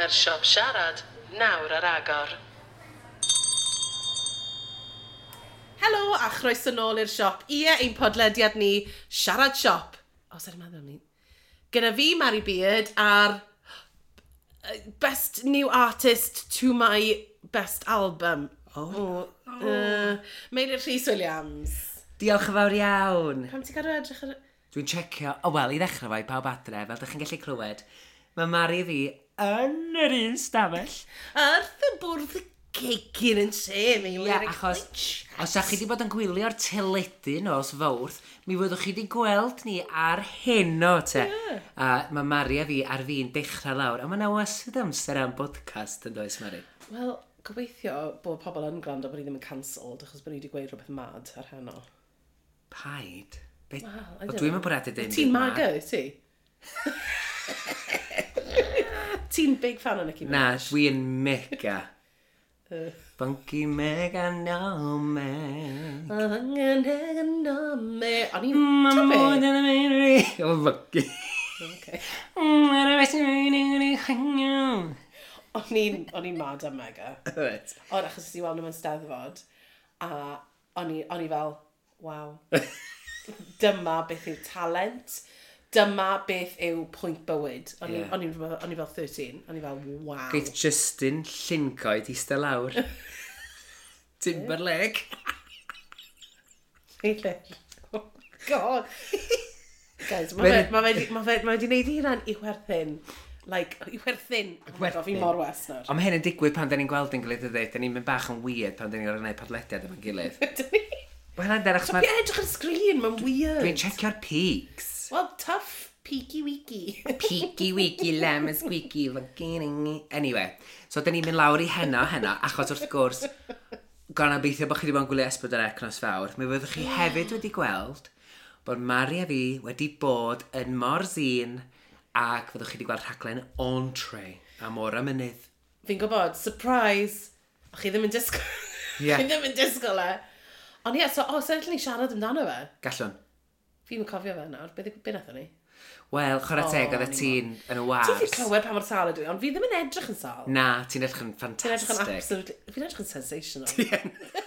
Mae'r siop siarad nawr ar agor. Helo a chroeso nôl i'r siop. Ein podlediad ni, Siarad Siop. Os ydym meddwl ni. Gyda fi, Mari Beard, a'r best new artist to my best album. Meilir Rhys Williams. Diolch yn fawr iawn. Pam ti'n cadw edrych ar... Dwi'n checio, i ddechrau fo i pawb adre, fel ydych chi'n gallu clywed, mae Mari fi yn yr un stafell. Arth y bwrdd y cegin yn se, Meilir. Achos, os ydych chi wedi bod yn gwylio'r teledu nos fawrth, mi fyddwch chi wedi gweld ni ar heno te. A mae Mari a fi ar fi'n dechrau lawr, a mae yna wasydd amser am podcast yn does, Mari? Wel, gobeithio bod pobl yn gwrando bod ni ddim yn cancelled, achos bod ni wedi gweud rhywbeth mad ar heno. Paid? Dwi'n mynd bod edrych dyn. Ti'n maga, ti? Ti'n big fan o Nicki Minaj? Na, dwi'n mega. Funky mega no man. Mega no man. O'n i'n... O, funky. O'n i'n mad am Mega. Ond achos i weld nhw yn steddfod. A o'n i fel, waw. Dyma beth yw talent. Dyma beth yw pwynt bywyd. O'n i fel 13. O'n i fel, waw. Geith Justin Llyncoed eistedd lawr. Timberlake. Oh god. Guys, mae wedi gwneud hynna'n i werthyn. Like, i werthyn. Fi mor west nawr. Ond mae hyn yn digwydd pan da ni'n gweld yn gilydd ydych. Da ni'n mynd bach yn weird pan da ni'n gwneud podlediad efo'n gilydd. Wel, hynna'n derach... So, fi edrych ar sgrin, mae'n weird. Dwi'n checio'r peaks. Well, tough, peaky weeky. Peaky weeky, lemon squeaky, anyway, so da ni'n mynd lawr i heno, achos wrth gwrs, gan obeithio bod chi wedi bod yn gwylio Esbyd nos fawr, mi fyddwch chi hefyd wedi gweld bod Mari a fi wedi bod yn Morzine ac fyddwch chi wedi gweld rhaglen Entree am o'r mynydd. Fi'n gwybod, surprise, chi ddim yn disgwyl. Chi ddim yn disgwyl e. Ond ie, so sefyll ni siarad amdano fe? Gallwn. Fi'n cofio fe nawr, beth nathon ni? Wel, chwarae teg, oedd y ti'n yn y wars. Ti'n fi clywed pa mor sal ydw i, ond fi ddim yn edrych yn sal. Na, ti'n edrych yn ffantastig. Ti'n edrych yn absolutely... Fi'n edrych yn sensational.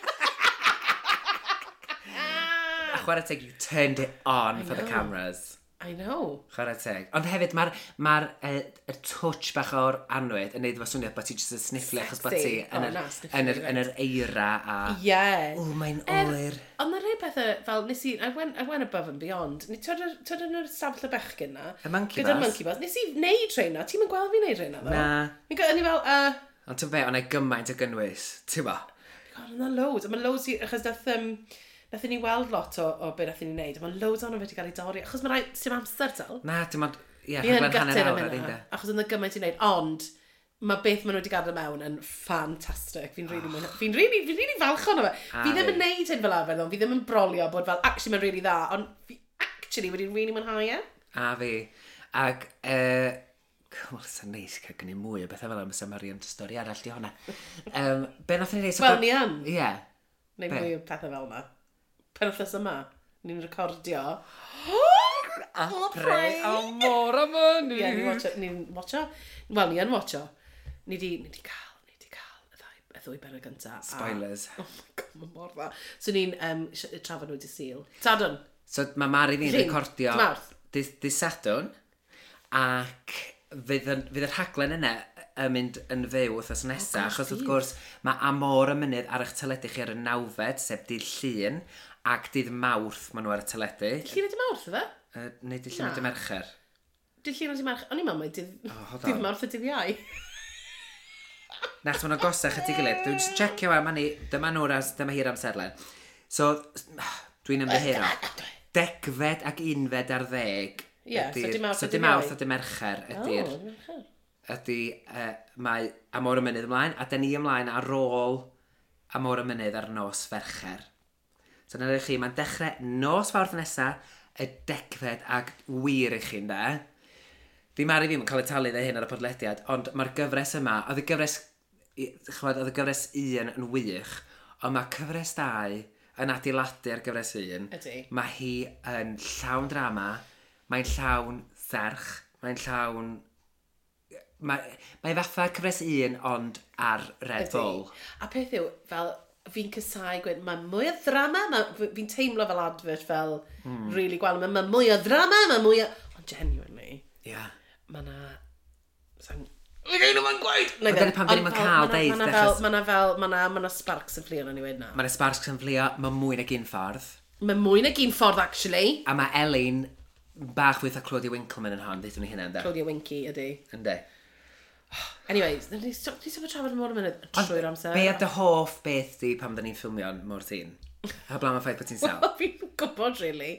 A chwarae teg, you turned it on for the cameras. I know. Chwarae teg. Ond hefyd, mae'r touch bach o'r anwyd yn neud fo swnio bod ti jyst yn snifflu achos bod ti yn yr eira a... Yeah. O, mae'n oer. Ond mae rhai pethau fel, nes i, I went above and beyond. Tyd yn yr stafell y bechgyn na. Y monkey bus. Gyda'r monkey bus. Nes i wneud rhain na. Ti'n mynd gweld fi wneud rhain na, ddo? Na. O'n i fel, Ond ti'n fe, ond ei gymaint o gynnwys. Ti'n ba? God, yna loads. Mae'n loads i, achos nathyn ni weld lot o beth nathyn ni wneud. Mae'n loads o'n wedi cael ei dorri. Achos mae'n rhaid, sy'n amser tal. Na, ti'n mynd, ie, Fi yn rhaglen hanner gutted awr am ar un hynna. de. Achos yna gymaint i wneud. Ond, mae beth maen nhw wedi gadael mewn yn ffantastig. Fi'n really falch ono fe. Fi ddim yn neud hyn fel arfer, fi ddim yn brolio bod fel, actually mae'n really dda. Ond fi actually wedi really mwynhau e. A fi. Ac, wel, sy'n neis cael gynnu mwy o bethau fel yma sy'n Mari am stori arall di hwnna. Be nath ni neud? Wel, ni am. Ie. Neu mwy o pethau fel yma. Penwthnos yma, ni'n recordio. A pray amor am hynny. Ie, ni'n watcho. Wel, ni yn watcho. Ni di cael y ddwy benod gyntaf. Spoilers. Oh my god, mae'n mor dda. So ni'n trafod nhw di Sul. Sadwn. So mae Mari fi'n recordio di Sadwn ac fydd y rhaglen yna yn mynd yn fyw wrthos nesaf, achos wrth gwrs mae Amor y mynydd ar eich teledu chi ar y 9fed, sef dydd Llun, ac dydd Mawrth maen nhw ar y teledu. Llun ydy Mawrth, yfe? Neu dydd Llun ydy Mercher. Dydd Llun ydy Mercher. O'n i'n meddwl dydd Mawrth y dydd Iau. Na, chos maen nhw'n gosach at ei gilydd. Dwi'n just checio wa, dyma hir amserlen. So, dwi'n ymddihiro. 10fed ac 11fed ar 10. Ie, so dy Mawrth a dy Mercher ydy'r... ydy mae Amor y mynydd ymlaen, a da ni ymlaen ar ôl Amor y mynydd ar nos Fercher. So na chi, mae'n dechrau nos Fawrth nesaf, y 10fed ac wir i chi'n da. Di Mari fi'n cael ei talu dda hyn ar y podlediad, ond mae'r gyfres yma, oedd y gyfres 1 yn wych, ond mae cyfres 2 yn adeiladu'r gyfres 1. Mae hi yn llawn drama, mae'n llawn serch, mae'n llawn Mae fatha cyfres 1 ond ar Red Bull. A peth yw, fel, fi'n cysau gweud, mae mwy o ddrama, fi'n teimlo fel advert fel really gweld, mae mwy o ddrama, mae mwy o... Ond genuinely, mae na... Mae gen i'n gweud! Dyna pan dyn ni'n cael deud. Mae na sparks yn fflio na ni wedi na. Mae na sparks yn fflio, mae mwy nag un ffordd. Mae mwy nag un ffordd, actually. A mae Elin bach wyth o Claudia Winkleman yn hon, deithwn ni hynna, ynddo? Claudia Winky, ydy. Ynddo. Anyways, ni sef o trafod yn môr yn mynd trwy'r amser. Be a dy hoff beth di pam dyn ni'n ffilmio'n môr tîn? A blam o ffaith bod ti'n sal? Fi'n gwybod, really.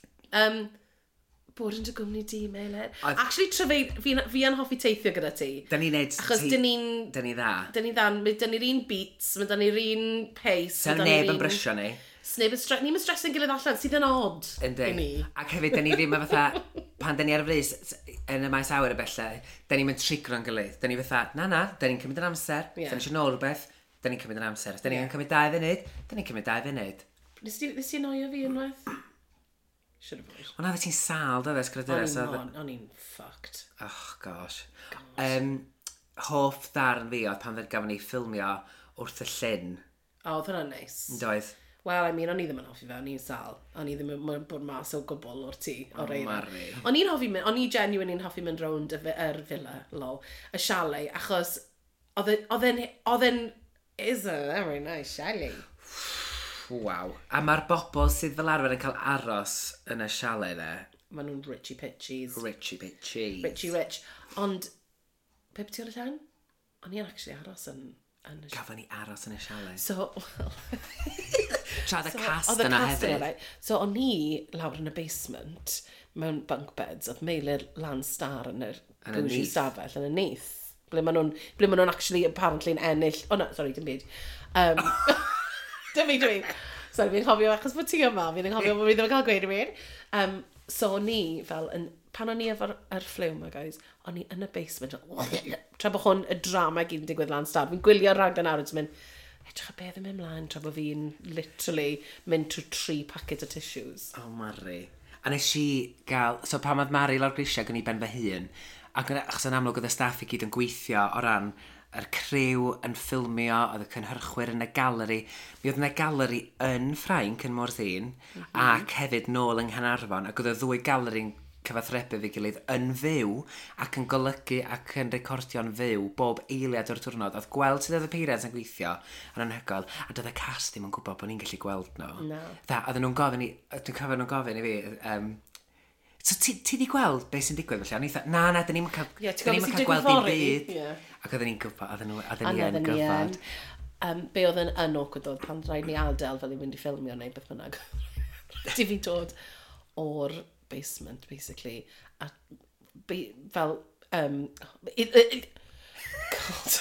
Bod yn dy gwmni di, Meilir. Actually, fi yn hoffi teithio gyda ti. Da ni'n neud... Achos dyn ni'n... Da ni dda. Da ni'r un beats, mae da ni'r un pace. Sa'n neb yn brysio ni. Ni'n mynd stresu'n gilydd allan, sydd yn odd i ni. Ac hefyd, da ni ddim yn fatha, pan da ni ar y frys, yn y maes awyr y bella, da ni'n mynd trigro'n gilydd. Da ni fatha, na, da ni'n cymryd yn amser, da ni eisiau nôl rhywbeth, da ni'n cymryd yn amser. Da ni'n cymryd 2 funud, da ni'n cymryd 2 funud. Nes ti noio fi unwaith? Ond oedd ti'n sal, da ddys gradurus. O'n i'n fucked. Oh, gosh. Hoff ddarn fi oedd pan ddod gafon ni ffilmio wrth y llyn. O, oedd hwnna'n neis. Doedd. Wel, o'n i ddim yn hoffi fe, o'n i'n sal. O'n i ddim yn bod mas o gwbl o'r tŷ, o'r eira. O'n i genuinely yn hoffi mynd rownd yr villa, lol, y chalet, achos oedd e'n is a very nice chalet. Waw. A mae'r bobl sydd fel arfer yn cael aros yn y chalet dde. Maen nhw'n richy pitchies. Richy rich. Ond, be beth ti'n llyn? O'n i'n actually aros yn y chalet. Gafon ni aros yn y chalet. So, well... Trad y cast yna hefyd. So, o'n i lawr yn y basement, mewn bunk beds, oedd Meilir lan star yn y bougie stafell, yn y neith. Ble maen nhw'n actually apparently yn ennill... Oh, no, sorry, dim byd. Dim byd. Sorry, fi'n hofio achos bod ti yma, fi'n hofio bod fi ddim yn cael gweud i mi. So, o'n i fel... Pan o'n i efo'r ffliw yma, guys, o'n i yn y basement. Tra bod hwn y drama gyd yn digwydd lan star. Fi'n gwylio'r raglen awr, ti'n mynd... Edrych a beth yn mynd mlaen tra bod fi'n literally mynd trwy 3 packet o tissues. O, Mari. A nes i gael... So pan oedd Mari lawr grisiau gan i ben fy hun, ac achos yn amlwg oedd y staff i gyd yn gweithio o ran yr criw yn ffilmio, oedd y cynhyrchwyr yn y galeri. Mi oedd yna galeri yn Ffrainc yn Morthyn, ac hefyd nôl yng Nghanarfon, ac oedd y 2 galeri'n cyfathrebu fi gilydd yn fyw ac yn golygu ac yn recordio'n fyw bob eiliad o'r diwrnod. Oedd gweld sydd oedd y peiriant yn gweithio yn anhygoel, a doedd y cast ddim yn gwybod bod ni'n gallu gweld nhw. No. Oedden nhw'n gofyn i, dwi'n cofio nhw'n gofyn i fi, so ti di gweld beth sy'n digwydd felly? O'n i dda, na, dyn ni'n cael gweld dim byd. Ac oedden ni'n gwybod, oedden ni yn gwybod. Be oedd yn awkward oedd pan rhaid ni adael fel i mynd i ffilmio neu beth bynnag. Di fi dod o'r basement, basically. A fel... God.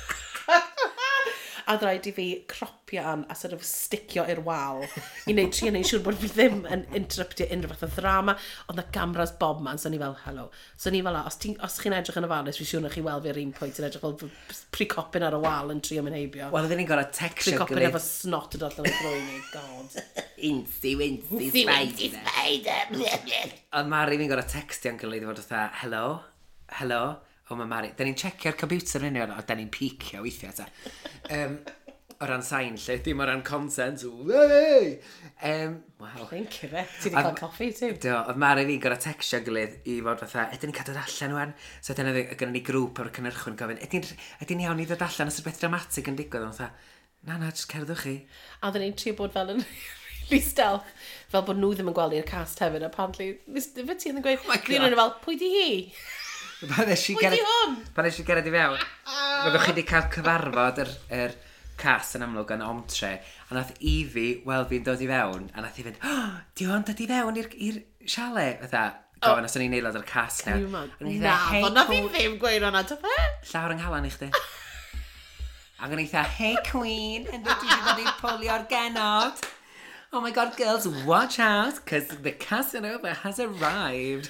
A rhaid i fi cropian a sort of sticio i'r wal i wneud siŵr bod fi ddim yn interruptio unrhyw fath o ddrama. Ond y gamras bob man, so ni fel, hello. So ni fel, os chi'n edrych yn ofalus, fi siŵr na chi weld fi ar un pwynt yn edrych fel pre-copyn ar y wal yn trio mynd heibio. Wel, oedden ni'n gorau textio gilydd. Pre-copyn efo snot yn dod yn ddwy ni, god. Incy, spider. Ond Mari fi'n gorau textio'n gilydd i fod fatha, hello. O, mae Mari. Da ni'n checio'r computer yn union, o da ni'n picio weithiau ta. O ran sain lle, dim o ran content. Wow. Thank you, fe. Ti di cael coffi, ti? Do, oedd Mari fi'n gorau textio gilydd i fod fatha, ydyn ni'n cadw'r allan wan? So dyna gyda ni grŵp o'r cynnyrchwyr yn gofyn, ydyn iawn i ddod allan os yw'r beth dramatig yn digwydd? Ond fatha, na, jyst cerdwch chi. A oedden ni'n trio bod fel yn really stealth, fel bod nhw ddim yn gweld i'r cast hefyd, apparently, fe ti yn gweud, dwi'n fel, pwy di hi? Pan eisiau gered i fewn, byddwch chi wedi cael cyfarfod yr cast yn amlwg yn omtre, a nath Evie, wel fi'n dod i fewn, a nath i fynd, di o'n dod i fewn i'r chalet, fatha, gofyn os o'n i'n neilad o'r cast na. Na, ond na fi ddim gweud o'na, ta fe? Llawr yng nghalan i chdi. Ac o'n eitha, hey queen, and did you dod i pwlio'r genod? Oh my god, girls, watch out, because the Casanova has arrived.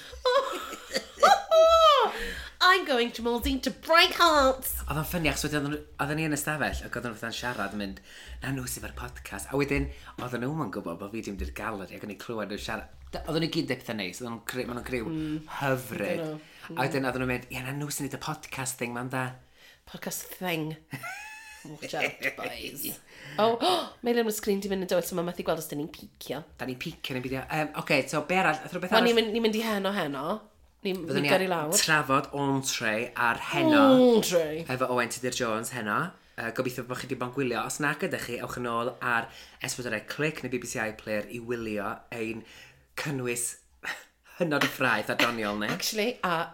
I'm going to Maldives to break hearts. Oedd o'n ffynnu, achos oedden ni yn y stafell, ac oedden nhw'n siarad yn mynd, na nhw sydd ar podcast. A wedyn, oedden nhw'n gwybod bod fi ddim di'r galeri, ac o'n i clywed nhw'n siarad. Oedden nhw gyd diptha neis, maen nhw'n criw hyfryd. A wedyn oedden nhw'n mynd, ie, na nhw sy'n neud y podcast thing, ma'n da. Podcast thing. Watch out, boys. Meilyn, mae sgrin di mynd yn dweud, so mae methu gweld os dyn ni'n picio. Da ni'n picio neu beidio. Oce, so be arall? Beth Wel, arall? ni'n mynd i heno. Ni'n Fyddwn gyrru lawr. trafod entree ar heno. Entree. Efo Owen Tudur Jones heno. Gobeithio bod chi wedi bod yn gwylio. Os nag ydych chi, ewch yn ôl ar S4C Click neu BBC iPlayer i wylio ein cynnwys hynod y ffraith a doniol ni. Actually,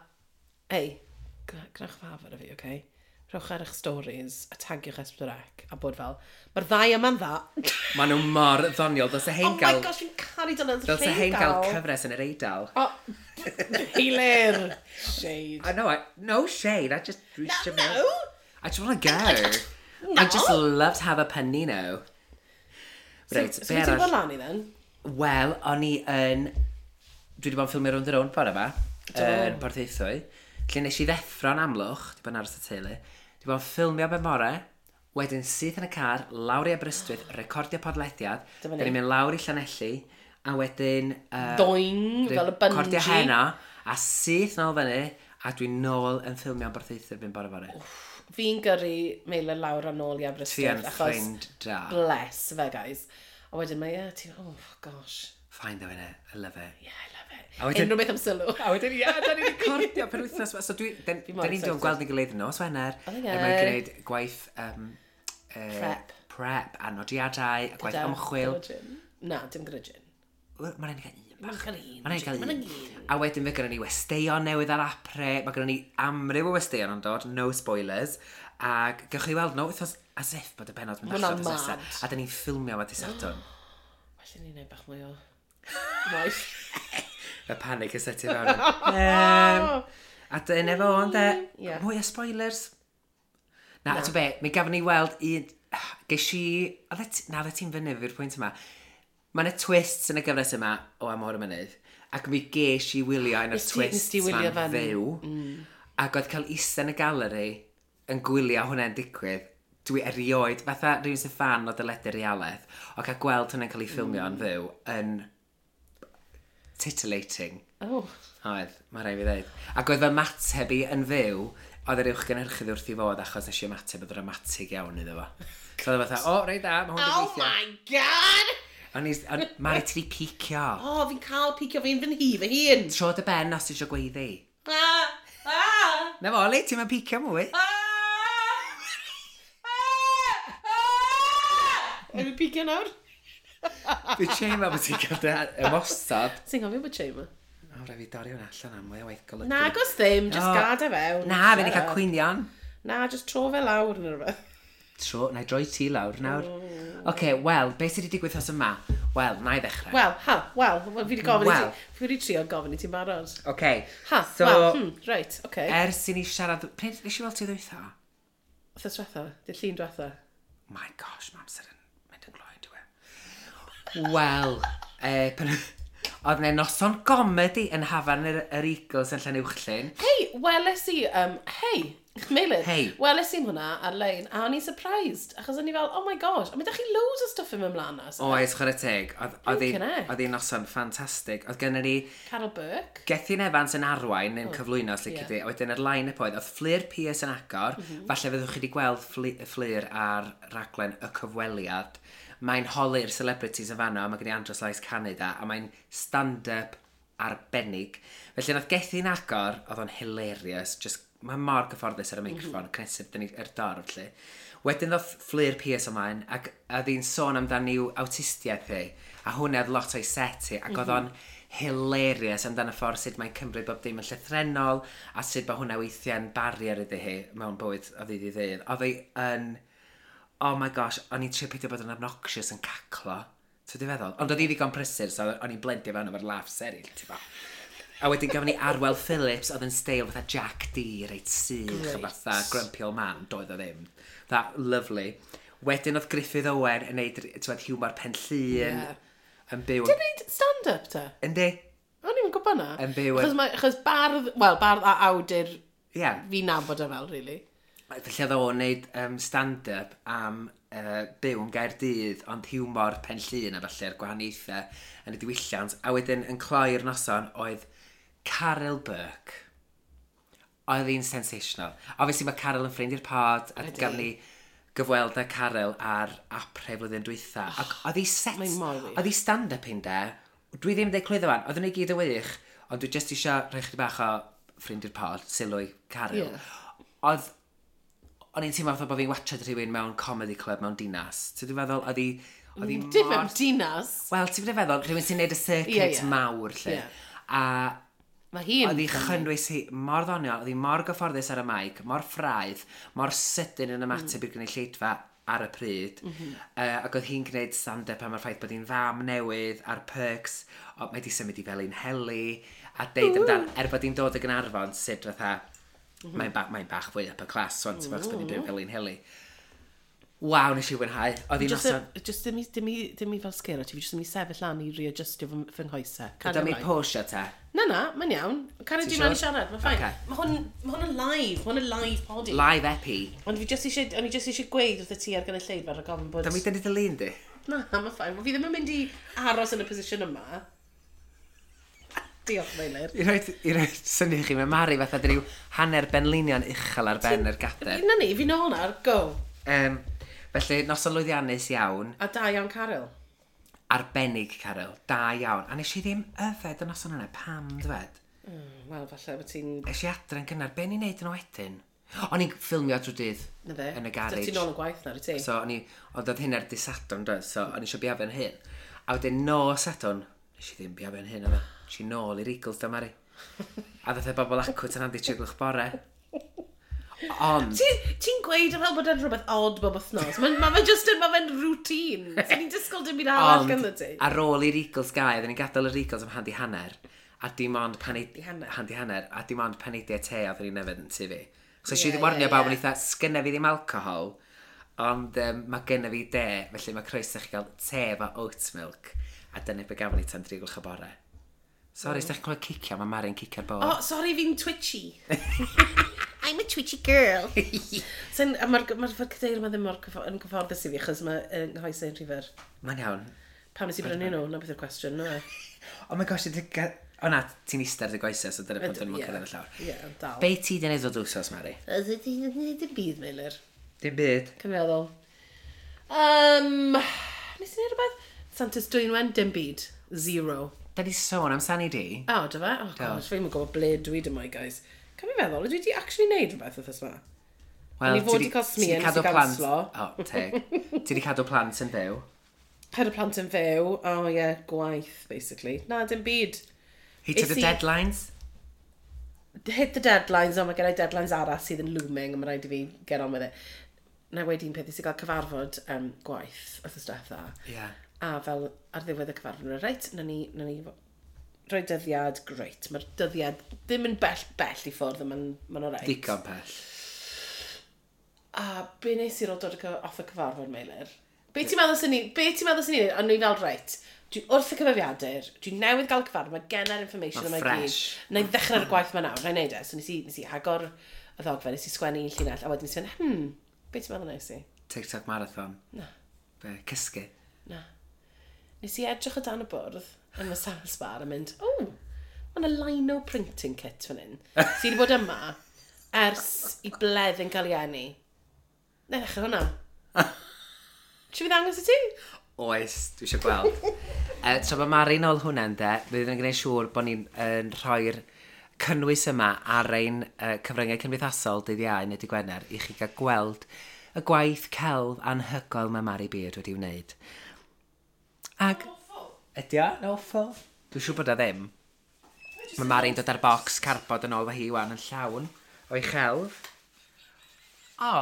gnewch fawr o fi, oce? Rhowch ar eich stories a tagiwch S4C a bod fel, mae'r ddau yma'n dda. Maen nhw mor ddoniol. Dylse hein gael... Oh my gosh, fi'n caru dyna. Dylse hein gael cyfres yn yr Eidal. Hilir. Shade. No shade. I just reached a No. I just want to go. No. I just love to have a panino. Right, So beth ti'n bod lan i then? Wel, o'n i yn... Dwi wedi bod yn ffilmio rownd y rownd bore fa. Yn Porthaethwy. Lle nes i ddeffro'n Amlwch, di bod yn aros y teulu. Di bod yn ffilmio be more. Wedyn syth yn y car, lawr i Aberystwyth, recordio podlediad. Da ni'n mynd lawr i Llanelli. A wedyn... Doing, fel y bungee. Recordio heno. A syth nôl fyny. A dwi'n nôl yn ffilmio yn Porthaethwy byn bore fore. Fi'n gyrru Meilyn lawr a nôl i Aberystwyth. Ti yn ffrind da. Bless fe, guys. A wedyn mae oh gosh. Find o hynny, I love it. Yeah, I love it. wedyn- Unrhyw beth am sylw. A wedyn, ia, da ni'n recordio pen wythnos. So da ni'n excited. gweld ni'n gilydd nos Wener. O, ie. Mae'n gwneud gwaith... Prep. Prep, a nodiadau, a gwaith ymchwil. Na, dim gyda gin. Mae'n rhaid i gael un bach. Mae'n Mae'n rhaid i gael un. A wedyn fe gyda ni westeion newydd ar apre. Mae gyda ni amryw o westeion yn dod, no spoilers. A gewch chi weld, no, wythnos as if bod y benod mynd allan Hwnna'n nesaf. mad. A da ni'n ffilmio wedi Sadwrn. Felly ni'n neud bach mwy o... Waith. Y panic is set i fewn. A dyn efo o'n de, Ie. mwy o spoilers. Na, eto be, mi gafon ni weld un... Ges i... Na, fe ti'n fyny fi'r pwynt yma. Mae yna twists yn y gyfres yma o Amor y Mynydd. Ac mi ges i wylio un o'r Nes ti twists wylio ma'n fan? fyw. Ac oedd cael ista yn y galeri yn gwylio hwnna'n digwydd. Dwi erioed, fatha rhywun sy'n fan o dyledu realaeth, o cael gweld hwnna'n cael ei ffilmio yn fyw yn titillating. Oh. Oedd, mae rai fi ddeud. Ac oedd fy mateb i yn fyw, oedd yr uwch gynhyrchydd wrth i fod achos nes i mateb oedd dramatig iawn iddo fo. So oedd fatha, rei da, mae hwn di Oh gweithio. my god! Mari, ti di picio. Fi'n cael picio fi'n fy hun. Tro dy ben os ti eisiau gweiddi. Ah! Na fo, le, ti'n mynd picio mwy? Fi'n picio nawr? Fi cheima bod ti'n cael dy ymosod. Ti'n gofio bod cheima? O, rhaid fi dorri hwnna allan am mwy o waith golygu. Na, gos ddim, just gad e fewn. Na, fe ni cael cwynion. Na, just tro fe lawr yn rhywbeth. Na i droi ti lawr nawr. Oce, wel, beth sydd wedi digwydd os yma? Wel, na i ddechrau. Wel, fi wedi gofyn i ti. Fi wedi trio gofyn i ti'n barod. Oce, So, reit, oce. ers i ni siarad... Pryd nes i weld ti ddwytha? Wthos diwetha, dy llun diwetha. My gosh, mae amser yn mynd yn gloi, dwi. Wel, oedd yna noson comedi yn hafan yr Eagles yn Llanuwchlyn. Hei, weles i, Meilyn, Hei. weles i hwnna ar-lein, a o'n i'n surprised, achos o'n i fel, oh my gosh, a mi ddech chi loads o stuff yn ymlaen as. Oes, chwarae teg. Blinkin' heck. Oedd hi'n noson ffantastig. Oedd gen ni Carol Burke. Gethin Evans yn arwain yn cyflwyno os licio di. A wedyn yr line-up oedd Fleur Pierce yn agor. Falle fyddwch chi wedi gweld Fleur ar raglen Y Cyfweliad. Mae'n holi'r celebrities yn fanno. Mae gen i Andros Lais Canada. A mae'n stand-up arbennig. Felly oedd Gethin agor, oedd o'n hilarious. Mae mor gyfforddus ar y microfon. Cnesib dyn ni'r dorf, lle. Wedyn ddoth Fleur Pierce ymlaen, ac oedd hi'n sôn amdano i'w awtistiaeth hi, a hwnna oedd lot o'i seti, ac oedd o'n hilarious amdano ffordd sut mae'n cymryd bob dim yn llythrenol, a sut bod hwnna weithiau'n barrier iddi hi mewn bywyd o ddydd i ddydd. Oedd hi yn, oh my gosh, o'n i'n trio peidio bod yn obnoxious yn caclo, ti'n feddwl? Ond oedd hi ddigon prysur, so o'n i'n blendio fewn o'r laugh serill, ti'n fa. A wedyn gafon ni Arwel Phillips, oedd yn steil fatha Jack D, reit sych, a fatha Grumpy Old Man, doedd o ddim. That lovely. Wedyn oedd Griffith Owen yn neud hiwmor pen llun, yn byw... Dwi'n neud stand-up ta? Yndi. O'n i'n gwybod na? Yn byw yn... Achos bardd a awdur Ie. fi nabod o fel, really. Felly oedd o'n neud stand-up am byw yn Gaerdydd, ond hiwmor Pen Llŷn a falle'r gwahaniaethau yn y diwylliant. A wedyn yn cloi'r noson oedd Carol Burke. Oedd hi'n sensational. Obviously mae Carol yn ffrind i'r pod, a gaf ni gyfweld â Carol ar apre flwyddyn dwytha. Ac oedd hi set, oedd hi stand-up un de, dwi ddim dweud clwyddo fan, oedd nhw gyd y wych, ond dwi jyst eisiau rhoi chdi bach o ffrind i'r pod, sylwy Carol. Oedd, o'n i'n teimlo fatha bod fi'n watchad rhywun mewn comedy club mewn dinas. Ti'n feddwl, oedd hi... Dim mewn dinas? Wel, ti'n feddwl, rhywun sy'n neud y circuit mawr, lle. A... Mae hi'n... Oedd hi chynnwys hi mor ddoniol, oedd hi mor gyfforddus ar y mic, mor ffraidd, mor sydyn yn ymateb i'r gynulleidfa ar y pryd. Ac oedd hi'n gwneud stand-up am yr ffaith bod hi'n fam newydd a'r perks, o, mae di symud i fel un heli, a deud amdan, bod hi'n dod y Gynarfon, sut fatha, mae'n bach fwy up y clas, so ti'n bod hi'n byw fel un heli. Waw, nes i wynhau. Oedd hi'n noson... Just dim i fel sgero ti, fi just yn mynd i sefyll lan i readjustio fy nghoesau. Ydym i posio te? Na, mae'n iawn. Cari di ma'n i siarad, mae'n ffain. Mae hwn yn live, mae hwn yn live podi. Live epi. Ond fi just eisiau gweud wrth y ti ar gynulleidfa ar y gofyn bod... Da mi dynnu dy lun di? Na, mae'n ffain. Fi ddim yn mynd i aros yn y position yma. Diolch, Meilir. I roi syni chi, mae Mari fatha dy ryw hanner benlinion uchel ar ben yr gader. Na ni, fi nôl nawr, go. Felly, noson lwyddiannus iawn. A da iawn Carol. Arbennig Carol, da iawn. A nes i ddim yfed y noson yna, pam dwed? Wel, falle bod ti'n... Nes i adre'n gynnar, be ni'n neud yn o wedyn? O'n i'n ffilmio drwy dydd yn y garage. Ti'n ôl yn gwaith nawr, i ti? So, ond oedd hyn ar disadwn, dweud, so o'n i eisiau biafau'n hyn. A wedyn nos adwn, nes i ddim biafau'n hyn, oedd nes i nôl i'r Eagles, da Mari. A ddath e bobl acw tan handi 3 bore. Ond... Ti'n gweud fel bod e'n rhywbeth odd bob wythnos? Mae'n routine. So ni'n disgwyl dim byd arall ganddo ti. Ar ôl i'r Eagles gau, oedden ni'n gadael yr Eagles am handi hanner. A dim ond handi hanner. A dim ond paneidiau te oedden ni'n nefyd yn tu fi. So eisiau ddim warnio bawb yn eitha, sgynna fi ddim alcohol. Ond mae gynna fi de, felly mae croeso chi gael te efo oat milk. A dyna be gafon ni tan 3 bore. Sori, ysdech chi'n clywed cicio, mae Mari'n cicio'r bod. Oh, sorry, fi'n twitchy. I'm a twitchy girl. Mae'r ffordd cydeir yma ddim yn cyfforddus i fi, achos mae nghoesau yn rhifr. Mae'n iawn. Pam nes i brynu nhw, na beth yw'r cwestiwn, no? Oh my gosh, o na, ti'n eistedd dy goesau, so dyna pan dyn nhw'n cyrraedd y llawr. Ie, dal. Be ti di wneud o dwsos, Mari? Dim byd, Meilir. Dim byd? Cyn feddwl. Nes i wneud rhywbeth? Santa's Dwynwen, dim byd. 0. Da ni sôn am Sani di? O, dy fe? Oh, gosh, fi'n gwybod ble dwi dim o'i, guys. Cyn fi feddwl, ydw i wedi actually wneud rhywbeth wrth ysma? Wel, ti wedi cadw o, teg. Ti wedi cadw plant yn fyw? Cadw plant yn fyw, gwaith, basically. Na, dim byd. Hit the deadlines? Hit the deadlines, ond mae gennau deadlines arall sydd yn looming, ond mae rhaid i fi get on with it. Na wedi un peth, i gael cyfarfod gwaith, wrth ystaf dda. Ie. A fel ar ddiwedd y cyfarfod, reit, na ni rhoi dyddiad, greit. Mae'r dyddiad ddim yn bell i ffwrdd, mae'n oreit. Digon pell. A be nes i'r ôl dod off y cyfarfod, Meilir? Be ti'n meddwl sy'n ni? Ond ni fel reit. Wrth y cyfefiadur, dwi'n newydd gael cyfarfod, mae genna'r information yma i gyd. Na i ddechrau'r gwaith yma nawr, rhaid wneud e. So nes i agor y ddogfen, nes i sgwennu un llinell, a wedyn nes i fynd, be ti'n meddwl nes i? TikTok marathon? Na. Be, cysgu? Na. Nes i edrych o dan y bwrdd, yn y sales bar, a mynd, mae'n y lino printing kit fan hyn. Sy wedi bod yma ers i bleddyn cael ei enni. Na, ddechrau hwnna. Ti fi ddangos y ti? Oes, dwi eisiau gweld. So mae Mari nôl hwnna'n de, bydd yn gwneud siŵr bod ni'n rhoi'r cynnwys yma ar ein cyfryngau cymdeithasol dydd Iau neu dydd Gwener i chi gael gweld y gwaith celf anhygoel mae Mari Beard wedi wneud. Ag... Ydy o? No awful. Dwi'n siŵr bod o ddim. Mae Mari'n dod ar bocs carbod yn ôl fo hi wan yn llawn o'i chelf. O!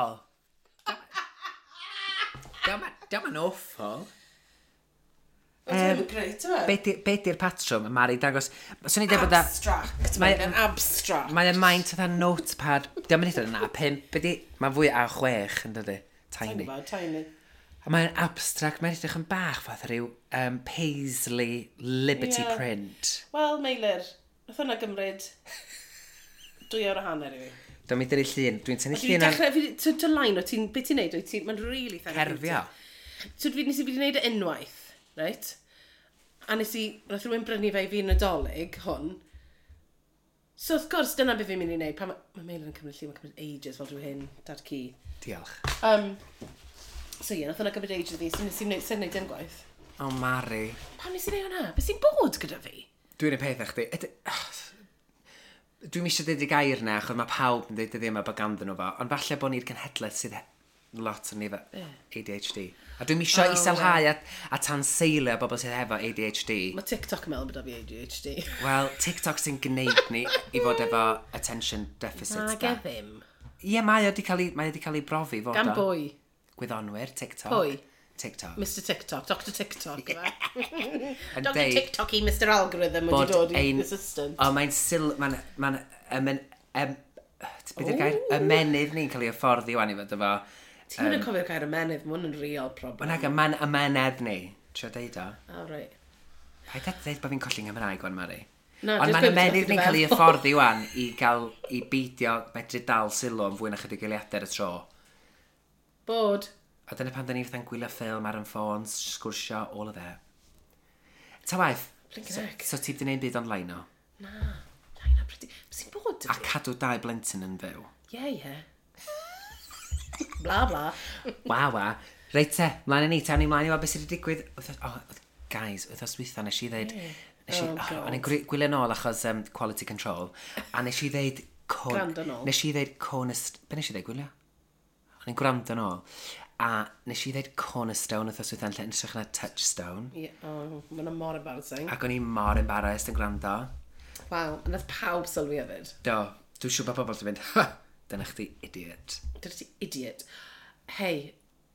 Diolch yn awful. Mae'n greit, yma. Be di'r patrwm? Mari dangos... Abstract. Mae'n abstract. Mae'n maint oedd notepad. Diolch yn eithaf yna, 5. Mae'n fwy a 6 yn dod i. Tiny. Tiny. A mae'n abstract, mae'n edrych yn bach fath rhyw Paisley Liberty print. Wel, Meilir, nath hwnna gymryd 2 awr a hanner i fi. Dwi'n mynd i'r llun. Dwi'n tynnu Dwi'n llun dechrau, ti'n line o, beth ti'n neud? Mae'n really Cerfio. So nes i wedi gwneud e unwaith, right? A nes i, roedd rhywun brynu fe i fi Nadolig, hwn. So wrth gwrs, dyna beth fi'n mynd i wneud. Mae Meilen yn cymryd llun, mae'n cymryd ages fel rhyw hyn, dad cu. Diolch. So ie, nath hwnna cymryd ages fi, so nes i'n neud yn gwaith. O, Mari. Pam nes i neud hwnna? Beth sy'n bod gyda fi? Dwi'n ei peth chdi. Dwi'n eisiau dweud y gair na, achos mae pawb yn dweud y ddim bod ganddyn nhw fo, ond falle bod ni'r cynhedlaeth sydd lot o ni ADHD. A dwi'n eisiau iselhau a tanseilio bobl sydd efo ADHD. Mae TikTok yn meddwl bod fi ADHD. Wel, TikTok sy'n gwneud ni i fod efo attention deficit. Na, ge ddim. Ie, mae o wedi cael ei brofi fod o. Gan bwy? Gwyddonwyr, TikTok. Pwy? TikTok. Mr TikTok, Dr TikTok. Yn Dr deud TikTok i Mr Algorithm wedi dod i assistant. O, mae'n beth yw'r gair? Ymenydd ni'n cael ei afforddi wan i fod efo. Ti'n mynd yn cofio'r gair ymenydd, mae'n yn real problem. Mae'n ymenedd ni. Trio deud o. O, right. Paid at ddeud bod fi'n colli'n Gymraeg wan, Mari. No, ond mae'n ymenydd ni'n cael ei afforddi wan i beidio medru dal sylw am fwy na chydig eiliadau y tro. Bod? A dyna pan da ni fatha'n gwylio ffilm ar yn ffôns, sgwrsio, all of that. Ta waith, so ti wedi gwneud byd online o? Na, line o pretty. Sy'n bod dy fi? A cadw 2 blentyn yn fyw? Ie. Bla bla. Wa. Reit te, mlaen ni, tawn ni mlaen i weld beth sydd wedi digwydd. Guys, wythnos dwytha nes i ddeud... O'n i'n gwylio nôl achos quality control. A nes i ddeud... Gwrando nôl. Nes i ddeud Be nes i ddeud gwylio? O'n i'n gwrando nôl. A nes i ddeud Cornerstone wythnos dwytha yn lle edrych na Touchstone. Ie, mae'n mor embarrassing. Ac o'n i'n mor embarrassed yn gwrando. Waw, yn oedd pawb sylwi hefyd. Do, dwi'n siŵr bod pobl yn mynd, ha, dyna chdi idiot. Dyna ti idiot. Hei,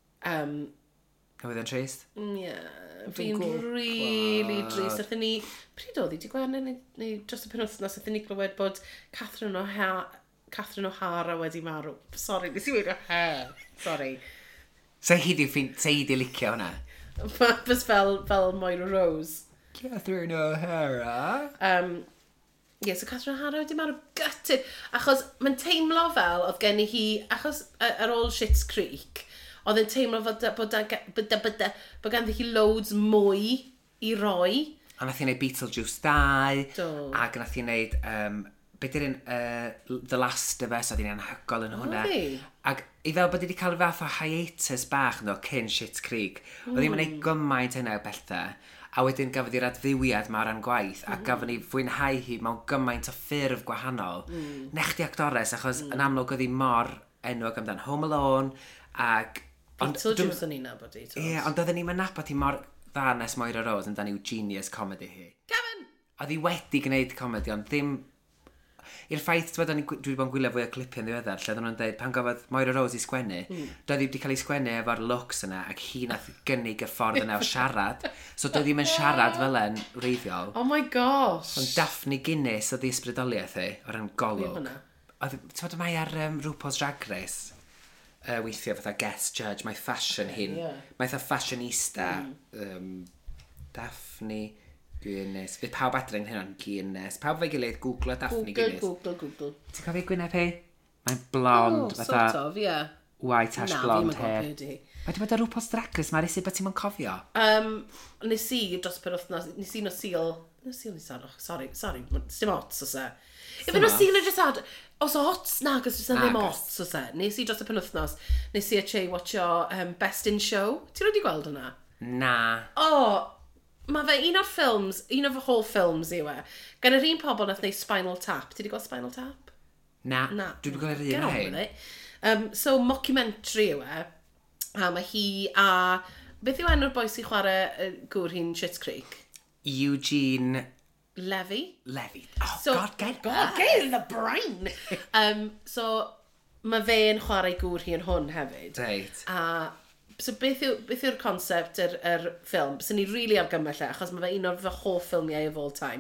Oedd e'n trist? Ie, fi'n really drist. Athyn ni, pryd oedd i, di gwahanol neu dros y penwthnos, athyn ni glywed bod Catherine O'Hara wedi marw. Sorry, nes i wedi her. Sorry. So hi di licio hwnna? Bys fel Moira Rose. Catherine O'Hara? Ie, so Catherine O'Hara wedi marw gutted. Achos mae'n teimlo fel oedd gen i hi, achos ar ôl Schitt's Creek, oedd yn teimlo bod ganddi hi loads mwy i roi. A nath i wneud Beetlejuice 2. Do. Ac nath i wneud, beth yw'n The Last of Us, oedd hi'n anhygol yn hwnna. Ac i fel bod wedi cael fath o hiatus bach no, cyn Schitt's Creek, oedd hi'n gwneud gymaint hynna o bethau. A wedyn gafodd i'r adfywiad ma o ran gwaith, a gafodd ni fwynhau hi mewn gymaint o ffurf gwahanol. Nechdi actores, achos yn amlwg oedd hi mor enwog amdan Home Alone, ac... Beetlejuice o'n i'n nabod i. Ie, ond oedden ni'n nabod hi mor dda nes Moira Rose yn dan i'w genius comedy hi. Gavin! Oedd hi wedi gwneud comedy, ond ddim... I'r ffaith, dwi wedi bod yn gwylio fwy o clipio yn ddiweddar, lle oedden nhw'n dweud, pan gofodd Moira Rose i sgwennu, doedd hi wedi cael ei sgwennu efo'r looks yna, ac hi nath gynnig y ffordd yna o siarad. So doedd hi'n siarad fel yn wreiddiol. Oh my gosh! Ond Daphne Guinness oedd hi ysbrydoliaeth hi, o'r yn golwg. Oedd mae ar RuPaul's Drag Race, weithio fatha guest judge, mae fashion hi'n, mae fatha fashionista, Daphne Guinness. Fydd pawb adre'n hynny'n Guinness. Pawb fe'i gilydd, googlo Daphne Guinness. Google. Ti'n cofio gwyneb hi? Mae'n blond, fatha... Sort of, ie. White ash blonde hair. Na, Mae di bod ar RuPaul's Drag Race, mae'n rhywbeth beth ti'n mwyn cofio? Nes i dros penwthnos, nes i no Sil ni sarwch, sorry, dim ots os e. Ife no Sil yn just os o ots na, gos just ddim ots os e. Nes i dros y penwthnos, nes i a watcho Best in Show. Ti'n wedi gweld hwnna? Na. Mae fe un o'r ffilms, un o'r whole films yw e. Gan yr un pobl nath neud Spinal Tap. Ti wedi gweld Spinal Tap? Na. Dwi wedi gweld yr un o hyn. So, mockumentary yw e. A mae hi a... Beth yw enw'r boi sy'n chwarae gŵr hi'n Schitt's Creek? Eugene... Levy. Oh, so, God, get in the brain! So, mae fe yn chwarae gŵr hi yn hwn hefyd. Right. A... So beth yw'r concept yr ffilm? Sy'n ni really argymell achos mae fe un o'r fy hoff ffilmiau of all time.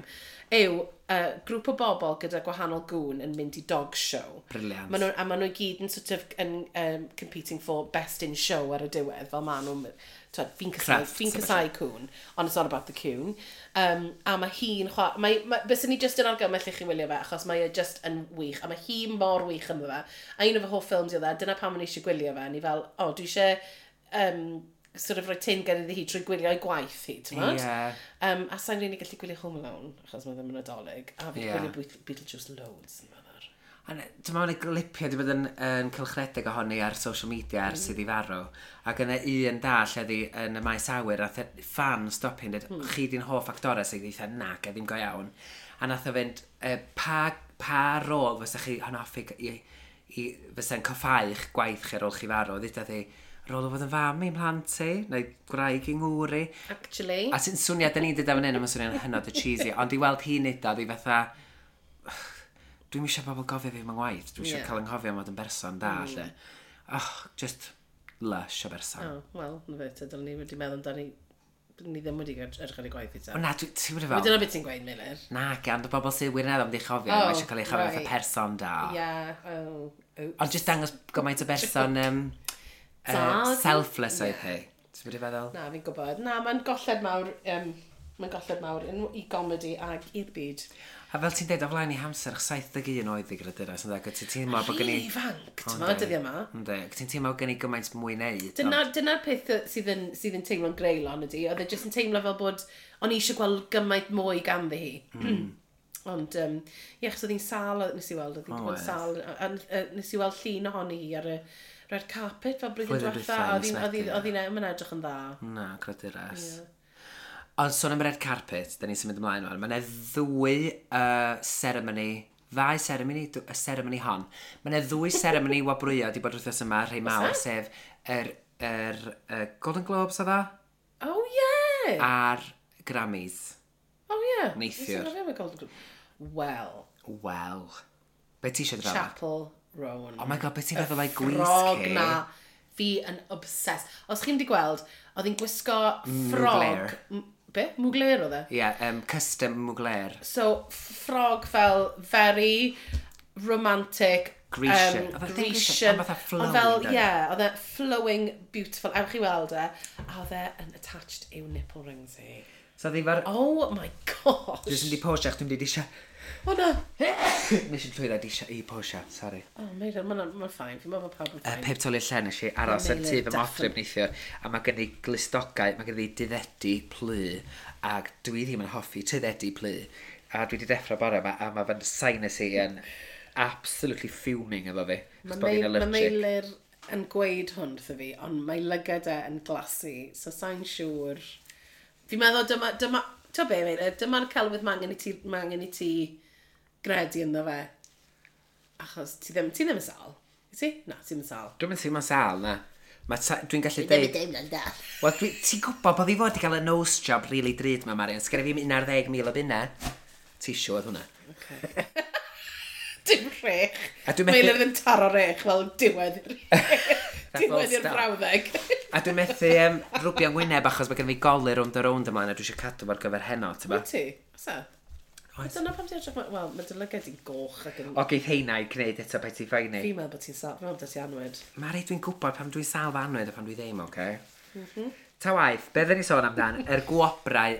yw grŵp o bobl gyda gwahanol gŵn yn mynd i dog show. Brilliant. A maen nhw gyd yn sort of competing for best in show ar y diwedd, fel maen nhw, fi'n cysau cwn, ond it's not about the cwn. A mae hi'n bys ni just yn argymell i chi wylio fe, achos mae e just yn wych, a mae hi mor wych yma fe. A un o fy hoff ffilms i dda, dyna pam o'n eisiau gwylio fe, ni fel, dwi eisiau sort of rhoi tin gen iddi hi trwy gwylio ei gwaith hi, ti'n modd? A sa'n rhaid i gallu gwylio Home Alone, achos mae ddim yn Nadolig, a fi gwylio Beetlejuice loads yn fawr. Dyma o'n ei glipio di bod yn cylchredeg ohoni ar social media ar sydd i farw, ac yna un da lle di yn y maes awyr, a fan stopio'n dweud, chi di'n hoff actores, a dweud, nac, a ddim go iawn. A nath o fynd, pa rôl fysa chi hynoffi fysa'n cyffau'ch gwaith chi ar ôl chi farw, ddweud di, rôl o fod yn fam i'n plant ti, neu gwraig i'n ngwri. Actually. A sy'n swnio, da ni'n dod fan hyn, mae'n swnio'n hynod y cheesy, ond i weld hi'n nid o, di fatha, dwi'n eisiau bobl gofio fi mewn waith, dwi'n eisiau cael yng nghofio mod yn berson da, lle. Just lush o berson. Wel, na fe, dylwn ni wedi meddwl amdani, ni ddim wedi edrych ar ei gwaith i ta. O na, ti'n wedi fel... Dyna beth ti'n gweud, Miller. Na, gan o bobl sy'n wirioneddol am di chofio, mae eisiau cael ei chofio fatha person da. Ond just dangos gymaint o berson... selfless oedd hi. Ti'n wedi feddwl? Na, fi'n gwybod. Na, mae'n golled mawr i gomedi ag i'r byd. A fel ti'n dweud o flaen i hamser, 71 oedd i gradurau, sy'n dweud, ti'n teimlo bod gen i... Ifanc, ti'n ma, dyddi yma. Ti'n teimlo bod gen i gymaint mwy neud. Dyna'r peth sydd yn teimlo'n greulon ydi, oedd e jyst yn teimlo fel bod o'n i eisiau gweld gymaint mwy ganddi hi. Ond, achos oedd hi'n sal, nes i weld, oedd hi'n bod sal, nes i weld llun ohoni hi ar y red carpet fel blwyddyn diwetha, oedd hi'n edrych yn dda. Na, gradurus. Ond sôn am red carpet, da ni'n symud ymlaen o'n, mae'n ddwy seremoni hon. Mae'n ddwy seremoni wabrwyo di bod wrthos yma, rhai mawr, sef Golden Globes o dda? Oh, yeah! A'r Grammys. Oh, yeah. Neithiwr. Wel. Be ti eisiau drafod? Chapel Rowan. Oh my god, beth ti'n feddwl o'i gwisg ffrog na. Fi yn obsessed. Os chi'n di gweld, oedd hi'n gwisgo ffrog... Be? Mugler oedd e? Ie, custom Mugler. So, ffrog fel very romantic... Grecian. Grecian. Oedd e flowing. Oedd e flowing, beautiful. Ewch i weld e. A oedd e yn attached i'w nipple rings i. So ddifer... Oh my gosh. Dwi'n di posio, dwi'n di eisiau... O na! Nes i'n llwyddo i posio, sori. Meir, mae'n ffain, fi'n meddwl pawb yn ffain. Pep toli'r llen nes i aros yn tyf y mothryb neithiwr, a mae gen i glistogau, mae gen i diddedu plu, ac dwi ddim yn hoffi diddedu plu, a dwi wedi deffro bore yma, a mae fe'n sinus i yn absolutely fuming efo fi. Mae Meilir yn gweud hwn wrtho fi, ond mae lygad e yn glasu, so sa'n siŵr. Fi'n meddwl, dyma'r celwydd mae angen i ti gredu ynddo fe. Achos ti ddim yn sal. Ti? Na, ti ddim yn sal. Dwi'n mynd sal, na. Dwi'n gallu deud... Wel, ti'n gwybod bod fi fod i gael y nose job really drud yma, Marian. Sgynna fi 11,000 o bunnau. Ti siwr hwnna. Dim rech. Mae'n ddim taro rech fel diwedd i'r brawddeg. A dwi'n methu rwbio ngwyneb achos mae gen fi goli rownd o rownd ymlaen a dwi eisiau cadw fo'r gyfer heno, ti'n ba? Ti? Osa? Dyna pam ti'n edrych, wel, mae dylygad i'n goch ac yn... O, geith heina i gwneud eto beth i'n ffeini. Fi'n meddwl bod ti'n sal, fi'n meddwl bod ti'n anwyd. Mari, dwi'n gwybod pam dwi'n sal anwyd a pam dwi ddim, oce? Ta waith, beth ni sôn amdan, gwobrau...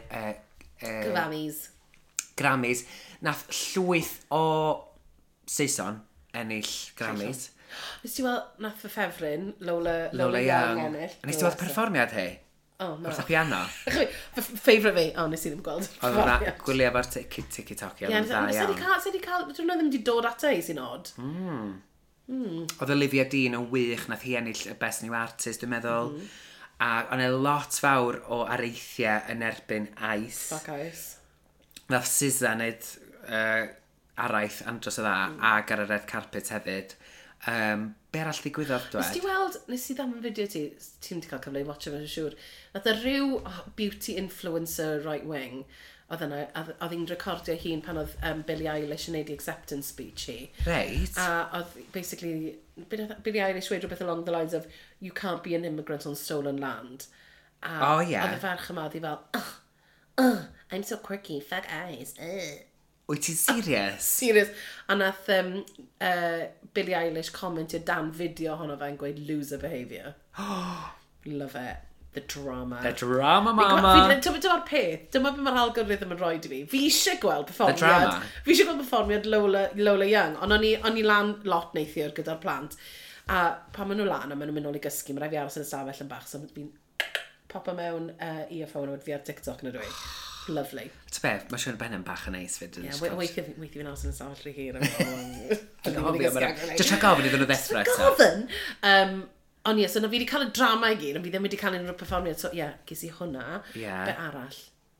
Grammys. Nath llwyth o Saeson ennill Grammys. Nes ti weld, nath fy ffefryn, Lola Young ennill. Nes ti weld perfformiad hi? Oh, no. Wrth y piano? Favourite fi, nes i ddim gweld. Oedd yna gwylio efo'r tiki-toki. Ie, se di cael, dwi'n ddim wedi dod ata i sy'n od. Oedd Olivia Dean yn wych, nath hi ennill y Best New Artist, dwi'n meddwl. A o'n e lot fawr o areithiau yn erbyn Ice. Fuck Ice. Nath SZA wneud araith andros o dda, ag ar y red carpet hefyd. Be arall ddigwyddodd dweud? Nes ti weld, nes i ddam yn fideo ti, ti'n wedi cael cyfle i watcho fe'n siŵr, nath y rhyw beauty influencer right wing, oedd yna, oedd hi'n recordio hi'n pan oedd Billie Eilish yn neud i acceptance speech hi. Reit. A oedd, basically, Billie Eilish weid rhywbeth along the lines of, you can't be an immigrant on stolen land. Oh, yeah. Oedd y ferch yma, oedd hi fel, I'm so quirky, fuck eyes. Wyt ti'n serious? Serious. A nath Billie Eilish commentio dan fideo honno fe'n gweud loser behaviour. Love it. The drama. The drama, mama. Dyma'r peth. Dyma beth mae'r algorithm yn rhoi i fi. Fi eisiau gweld perfformiad. The drama? Fi eisiau gweld perfformiad Lola Young. Ond o'n i lan lot neithiwr gyda'r plant. A pan maen nhw lan a maen nhw'n mynd nôl i gysgu, mae rai fi aros yn y stafell yn bach. So fi'n popo mewn earphone a wedi fi ar TikTok yn y dwi. Lovely. Ti'n beth, mae siwr ben yn bach yn neis fyd. Weithio fi'n aros yn y stafell rhy hir. Just rhaid gofyn iddyn nhw ddeffro eto. Gofyn? Ond ie, so na fi wedi cael y drama i gyd, ond fi ddim wedi cael unrhyw perfformiad. So ie, ges i hwnna. Be arall?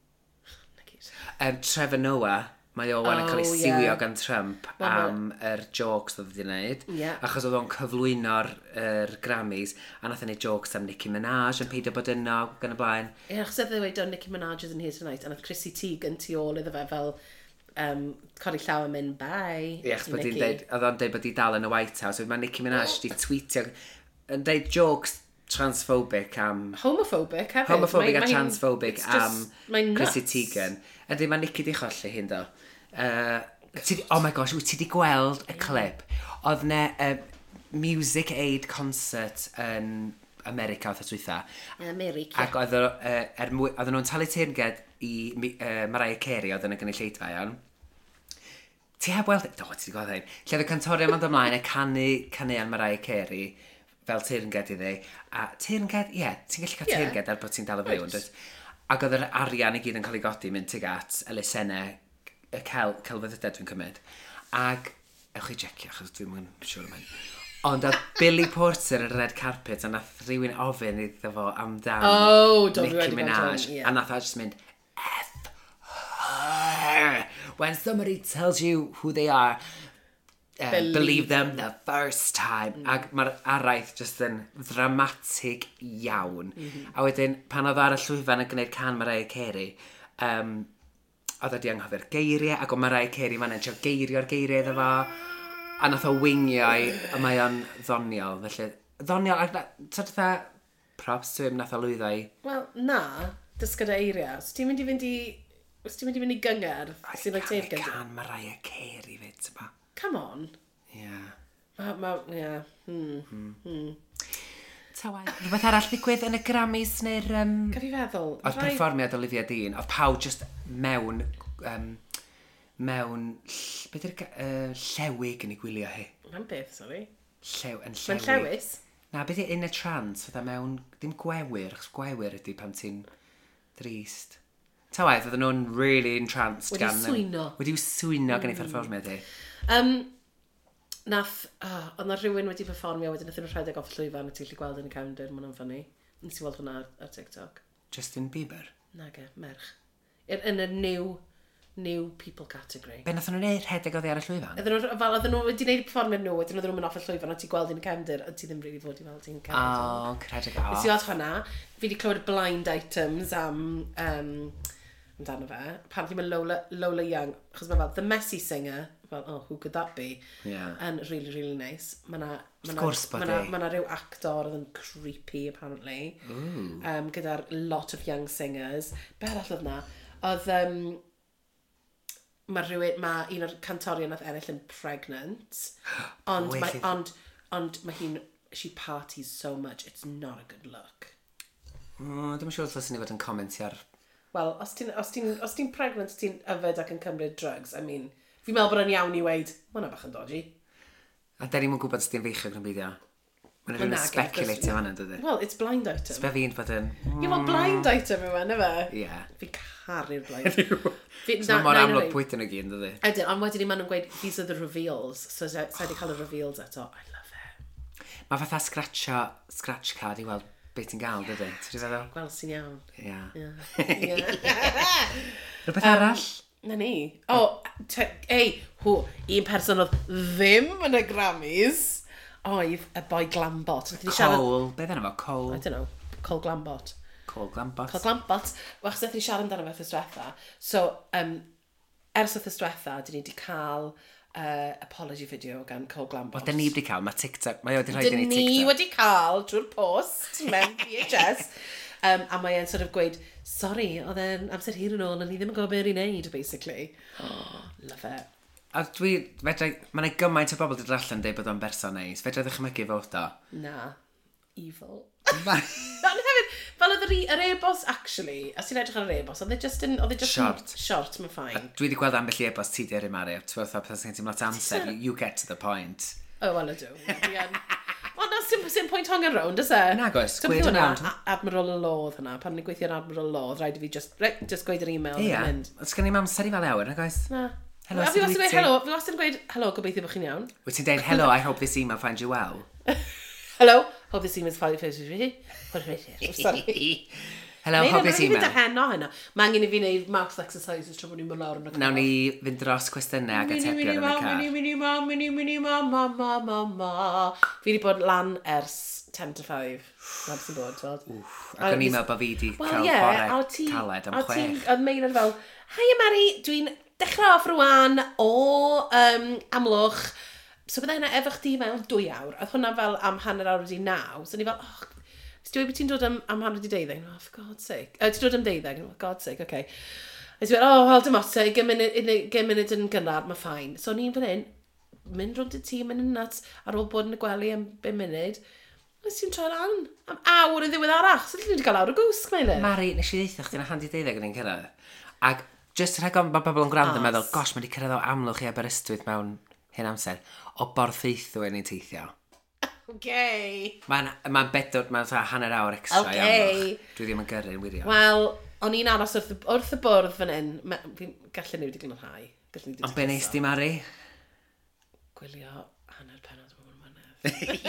Trevor Noah, mae Owen yn cael ei siwio gan Trump am yr jokes oedd wedi wneud. Achos oedd o'n cyflwyno'r Grammys, a nath yn ei jokes am Nicki Minaj yn peidio bod yno gan y blaen. Ie, achos oedd ei weid o'n Nicki Minaj is in here tonight, a nath Chrissy Teigen tu ôl iddo fe fel codi llaw yn mynd, bye. Ie, achos oedd o'n dweud bod i dal yn y White House, oedd mae Nicki Minaj wedi tweetio yn dweud jokes transphobic am... Homophobic hefyd. Homophobic a transphobic am Chrissy Teigen. Ydy, mae Nicki di cholli hyn do. Oh my gosh, wyt ti di gweld y clip? Oedd ne Music Aid concert yn America oedd y America. Ac oedd nhw'n talu teirnged i Mariah Carey oedd yn y gynulleidfa iawn. Ti heb weld... Do, ti di gweld hyn. Lle oedd y cantorion mynd ymlaen a canu an Mariah Carey fel teirnged iddi. A teirnged, ie, ti'n gallu cael teirnged ar bod ti'n dal y fyw. Ac oedd yr arian i gyd yn cael ei godi mynd tuag at elusennau y celfyddydau dwi'n cymryd. Ac, ewch i jecio, achos dwi'n mynd siwr am hyn. Ond oedd Billy Porter yr red carpet, a nath rhywun ofyn iddo fo amdan Nicki Minaj. A nath o just mynd, F her. When somebody tells you who they are, believe them the first time. Ac mae'r araith just yn dramatig iawn. A wedyn, pan oedd ar y llwyfan yn gwneud can Mariah Carey, oedd wedi anghofio'r geiriau, ac o Mariah Carey ma'n eisiau geirio'r geiriau iddo fo, a nath o wingio'i, a mae o'n ddoniol. Felly, ddoniol, ac ta props to him nath o lwyddo i. Wel, na, dysgyd o eiriau. Os ti'n mynd i fynd i gyngor, sy'n rhaid teir gyda? Can Mariah Carey fyd, ti'n ba? Come on. Yeah. Rhywbeth arall ddigwydd yn y Grammys neu'r... Gaf i feddwl. Oedd perfformiad Olivia Dean, oedd pawb just mewn... beth yw'r llewig yn ei gwylio hi? Mae'n beth, sorry? Yn llewig. Mae'n llewis? Na, beth yw'r in a trance, fydda mewn... Dim gwewyr, achos gwewyr ydy pan ti'n drist. Ta waith, oedden nhw'n really entranced gan... Wedi swyno gan ei perfformiad hi. Oedd na rhywun wedi performio wedyn nath nhw'n rhedeg off llwyfan a ti'n gallu gweld yn y cefndir, ma'n ffynnu. Nes i weld hwnna ar TikTok. Justin Bieber? Nage, merch. In a new people category. Be nath nhw'n neud rhedeg oddi ar y llwyfan? Oedden nhw wedi neud performio nhw, wedyn oedden nhw'n mynd off y llwyfan a ti'n gweld yn y cefndir a ti ddim rili fod i weld i'n cefndir. Credig o. Nes i weld hwnna, fi wedi clywed blind items amdano fe. Apparently mae Lola Young, achos mae fel The Messy Singer, fel, who could that be? And really, really nice. Of course, buddy. Mae rhyw actor oedd yn creepy, apparently. Gyda'r lot of young singers. Be arall oedd na? Oedd, mae un o'r cantorion oedd ennill yn pregnant. Ond mae hi'n, she parties so much, it's not a good look. Dim siŵr os ydyn ni fod yn comentio ar... Wel, os ti'n pregnant, ti'n yfed ac yn cymryd drugs, I mean, fi'n meddwl bod yn iawn i weid, mae hwnna bach yn dodgy. A da ni'n gwybod os ti'n feichog yn beidio. Mae'n rhywun yn speculatio fanna, dydy? Well, it's blind item. Sbe fi'n fod yn... Ie, wel, blind item yw efe. Ie. Fi'n caru'r blind item. So mor amlwg pwyt yn y gyn, dydy? Ydyn, ond wedyn ni maen nhw'n gweud, these are the reveals. So, sa wedi cael y reveals eto. I love it. Mae fatha scratch card i weld beth ti'n gael, dydy? Ti'n feddwl? Gweld sy'n iawn. Ie. Rhywbeth arall? Na ni. Un person oedd ddim yn y Grammys oedd y boi Glambot. Cole, beth yna fo? Cole? I don't know. Cole Glambot. Cole Glambot. Wel, chos ydych chi siarad amdano fe ffysdretha. So, ers y ffysdretha, dyn ni wedi cael apology video gan Cole Glambot. Dyn ni wedi cael, mae TikTok, mae wedi rhaid i ni TikTok. Dyn ni wedi cael drwy'r post mewn VHS. A mae e'n sort of gweud, sorry, oedd e'n amser hir yn ôl, a ni ddim yn gwybod beth i'n neud, basically. Love it. A mae'n ei gymaint o bobl wedi allan dweud bod o'n berson neis. Fedra ddechrau fod o? Na. Evil. Ond hefyd, fel oedd yr e-bost, actually, as ti'n edrych ar yr e-bost, oedd e just short, mae'n ffain. A dwi wedi gweld ambell i e-bost ti di ar Mari, ti'n meddwl pethau sy'n ti'n lot amser, you get to the point. Oh, well, I do. Ond na, sy'n pwynt hong yn round, is e? Na, goes, gweud yn iawn. Admiral Lodd hynna, pan ni'n gweithio'n Admiral Lodd, rhaid i fi just gweud yr e-mail. Ia, os gen i'n amser i fel awr, na, goes? Na. Hello, fi wastad yn gweud, hello, gobeithio bych chi'n iawn. Wyt ti'n dweud, hello, I hope this email finds you well. Hello, hope this email finds you well. Sorry. Hello, hope this email. Mae'n heno hynna. Mae angen i fi wneud mouth exercises tra bod ni'n mynd lawr yn y car. Nawn ni fynd dros cwestiynau ag atebion yn y car. Fi wedi bod lan ers 10 to 5. Nad sy'n bod, tod. Ac o'n i'n meddwl bod fi wedi cael bore caled am 6. Oedd Meilir fel, Hiya Mari, dwi'n dechrau off rwan o Amlwch. So bydde hynna efo chdi mewn 2 awr. Oedd hwnna fel am hanner awr wedi 9. So ni fel, dwi ti'n dod am hanner wedi 12. Oh, for God's sake. Ti'n dod am 12. Oh, God's sake, okay. A ti'n fel, wel, dim ots, 10 munud yn gynnar, mae ffain. So ni'n fan hyn, mynd rwnd y tŷ, mynd yn nuts, ar ôl bod yn y gwely am 5 munud. Nes ti'n troi lan am awr yn ddiwedd arach. So ni wedi cael awr o gwsg, Meilir. Mari, nes i ddeitha chdi'n hanner 12 yn ein cyrraedd. Ac just rhaid gofyn bod pobl yn gwrando yn meddwl, gosh, mae wedi cyrraedd o Amlwch i Aberystwyth mewn hyn amser. O Borthaethwy yn ei teithio. Okay. Mae'n bedwr, mae'n hanner awr extra i Amlwch. Dwi ddim yn gyrru'n wirio. Wel, o'n i'n aros wrth y bwrdd fan hyn. Fi'n gallu ni wedi gynharhau. Ond be neis di, Mari? Gwylio hanner penod mewn mynydd.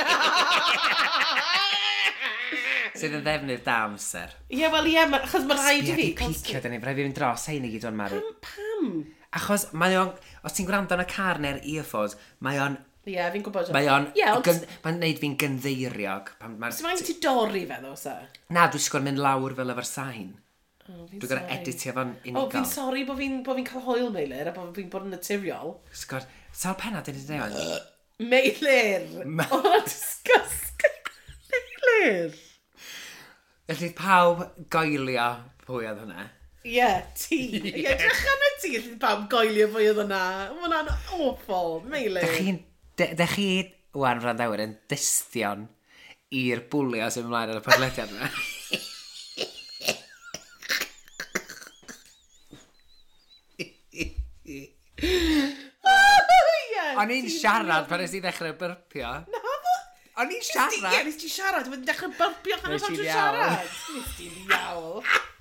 Sydd yn ddefnydd da amser. Ie, wel ie, achos mae'n rhaid i fi. Picio dyn ni, rhaid fi fynd dros hein i gyd o'n Mari. Pam? Achos mae o'n, os ti'n gwrando yn y car neu'r earphones, mae o'n... Ie, fi'n gwybod. Mae o'n... Mae'n neud fi'n gynddeiriog. Os mae'n ti dorri fe ddo, sa? Na, dwi'n sgwr mynd lawr fel efo'r sain. Dwi'n gorau editio fo'n unigol. Fi'n sori bod fi'n cael hwyl, Meilir, a bod fi'n bod yn naturiol. Sgwr, sawl penna dyn ni'n dweud? Meilir! O, disgusting! Meilir! Felly pawb goelio pwy oedd hwnna? Ie, ti. Ie, drach am y ti, pawb goelio pwy oedd hwnna. Mae hwnna'n awful, Meilir. Dech chi, wan Frandawyr, yn dystion i'r bwlio sy'n ymlaen ar y podlediad yma? O'n i'n siarad pan nes i ddechrau byrpio. O'n i'n siarad. Ie, nes ti siarad. O'n i'n dechrau byrpio pan o'n siarad. Nes ti'n iawl.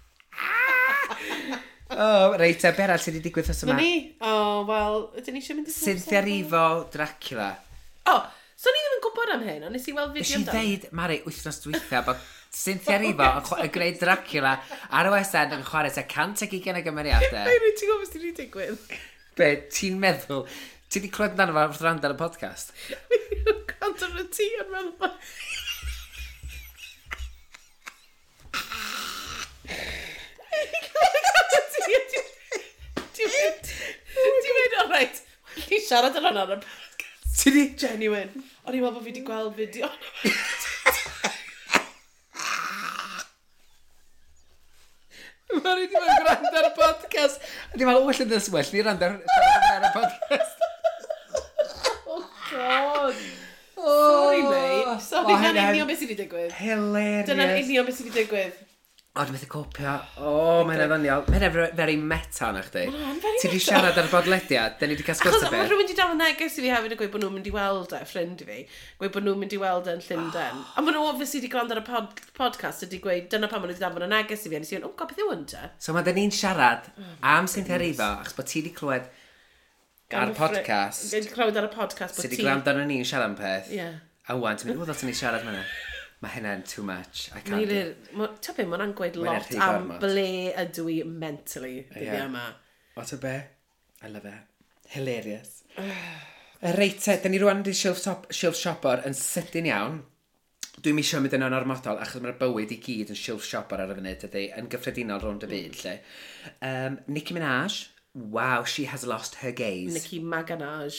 Reit, be arall sydd wedi digwydd os yma? Wel, ydyn ni eisiau mynd i Cynthia Erivo, Dracula. So ni ddim yn gwybod am hyn, ond nes i weld fideo amdano. Nes i ddeud, Mari, wythnos dwytha, bod Cynthia Erivo yn gwneud Dracula ar y West End yn chwarae ta 120 o gymeriadau. Ei, ti'n gwybod beth ti'n digwydd? Be, ti'n meddwl? Ti wedi clywed amdano fo wrth rand ar y podcast? Fi'n gwrando ar y ti yn meddwl. Ti'n mynd, o reit, ti'n siarad yn hwnna ar y podcast. Ti di? Genuine. O'n i'n meddwl bod fi wedi gweld fideo. Mari, ti'n meddwl gwrando ar y podcast. Ti'n meddwl, well yn ddyswell, ni rand ar y podcast. Oh, God. Sorry, mate. Sorry, na'n union beth sydd wedi digwydd. Hilarious. Dyna'n union beth sydd wedi digwydd. Dwi'n methu copio. Mae'n eddoniol. Mae'n very meta na chdi. Mae'n very meta. Ti di siarad ar y bodlediad, da ni wedi cael sgwrs o beth. Achos mae rhywun wedi dal y neges i fi hefyd yn gweud bod nhw'n mynd i weld e, ffrind i fi. Gweud bod nhw'n mynd i weld e'n Llundain. A maen nhw obviously wedi gwrando ar y podcast ydi gweud, dyna pan maen nhw wedi dal y neges i fi. A nes i fynd, beth yw hwn te? So mae da ni'n siarad am Cynthia Erivo, achos bod ti wedi clywed ar y podcast. Wedi clywed ar y podcast bod ti... Ti wedi gwrando ar ni'n siarad am peth. Ie. A wan, ti'n mynd, ddod ni'n siarad fyna. Mae hynna'n too much. I can't do it. Ti'n mynd, mae'n gweud lot am ble ydw i mentally. Dyddi yma. What a be? I love it. Hilarious. Reit, da ni rwan wedi shelf shopper yn sydyn iawn. Dwi'n misio mynd yno'n ormodol, achos mae'r bywyd i gyd yn shelf shopper ar y funud, ydy, yn gyffredinol rownd y byd, lle. Nicki Minaj, wow, she has lost her gaze. Nicki Maganaj.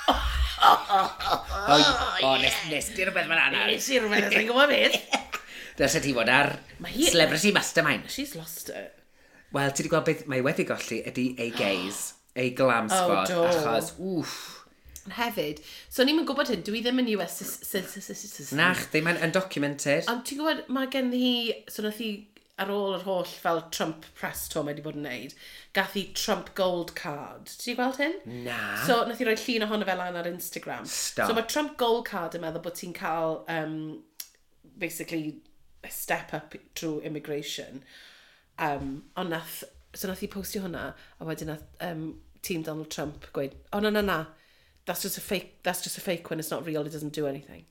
Nes di rhywbeth fan anna. Nes i rhywbeth, ys i'n gwybod beth. Dyna ti fod ar Celebrity Mastermind. She's lost it. Wel, ti wedi gweld beth mae wedi golli ydy ei gaze, ei glam squad, achos, Hefyd, so ni'n gwybod hyn, dwi ddim yn US citizen. Nach, ddim yn documented. Ond ti'n gwybod, mae gen hi, so nath hi ar ôl yr holl fel Trump press tour mae wedi bod yn neud, gath hi Trump Gold Card. Ti'n gweld hyn? Na. So nath hi roi llun ohono fel ar Instagram. Stop. So mae Trump Gold Card yn meddwl bod ti'n cael, basically, a step up trwy immigration. Ond so nath hi postio hwnna, a wedyn nath Team Donald Trump gweud, oh na, that's just a fake one, it's not real, it doesn't do anything.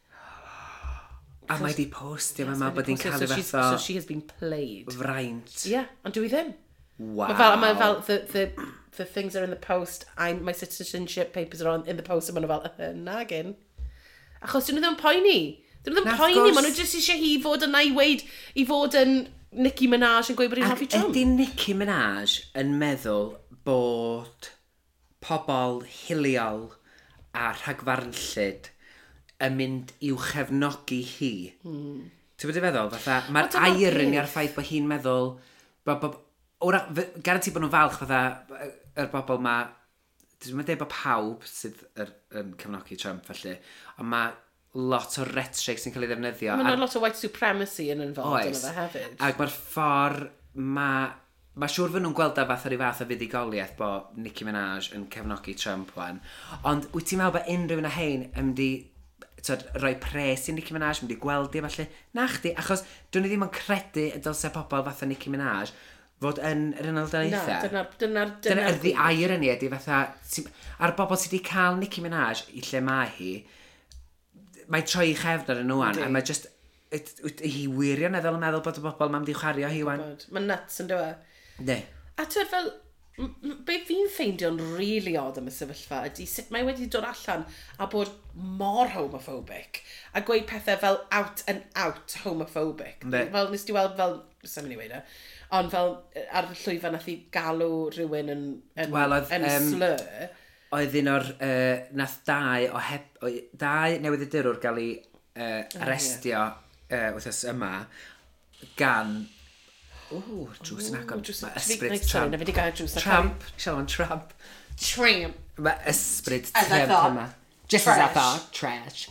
A mae di postio, mae ma bod hi'n cael ei fatho... So she has been played. Fraint. Yeah, ond dwi ddim. Wow. Mae fel, the things are in the post, my citizenship papers are in the post, a maen nhw fel, nagin. Achos dyn nhw ddim yn poeni. Dyn nhw ddim yn poeni, maen nhw jyst eisiau hi fod yna i fod yn Nicki Minaj yn gweud bod hi'n hoffi Trump. Ydy Nicki Minaj yn meddwl bod pobl hiliol a rhagfarnllyd yn mynd i'w chefnogi hi. Ti'n bod i feddwl? Mae'r irony ar ffaith bod hi'n meddwl... Garanti bod nhw'n falch fatha yr bobl ma... Dwi'n meddwl bod pawb sydd yn cefnogi Trump felly, ond mae lot o rhetoric sy'n cael ei ddefnyddio. Mae lot o white supremacy yn involved yn efo hefyd. Ac mae'r ffordd... Mae siŵr fod nhw'n gweld a fath o'r fath o fuddigoliaeth bod Nicki Minaj yn cefnogi Trump wan. Ond wyt ti'n meddwl bod unrhyw yn y hein yn mynd i rhoi pres i Nicki Minaj, mynd i gweld i falle? Na chdi, achos dwi'n ddim yn credu y dylse pobl fath o Nicki Minaj fod yn yr Unol Daleithiau. Na, dyna'r ddi air yn ei ydi fatha... A'r bobl sydd wedi cael Nicki Minaj i lle mae hi, mae'n troi i chefn ar y nhw wan, a mae just... Hi wirioneddol yn meddwl bod y bobl ma'n di chwario hi wan. Mae'n nuts yn dweud. Ne. A twyd fel, be fi'n ffeindio'n really odd am y sefyllfa ydy sut mae wedi dod allan a bod mor homophobic a gweud pethau fel out and out homophobic. Fel, nes di weld fel, sa'n mynd i weid ond fel ar y llwyfan nath i galw rhywun yn slur. Oedd un o'r, nath dau newyddiadurwr gael ei arestio wythnos yma gan... drws yn agor. Ysbryd Trump. Trump. Siarad am Trump. Trump. Mae ysbryd Trump yma. Just as I thought. Trash.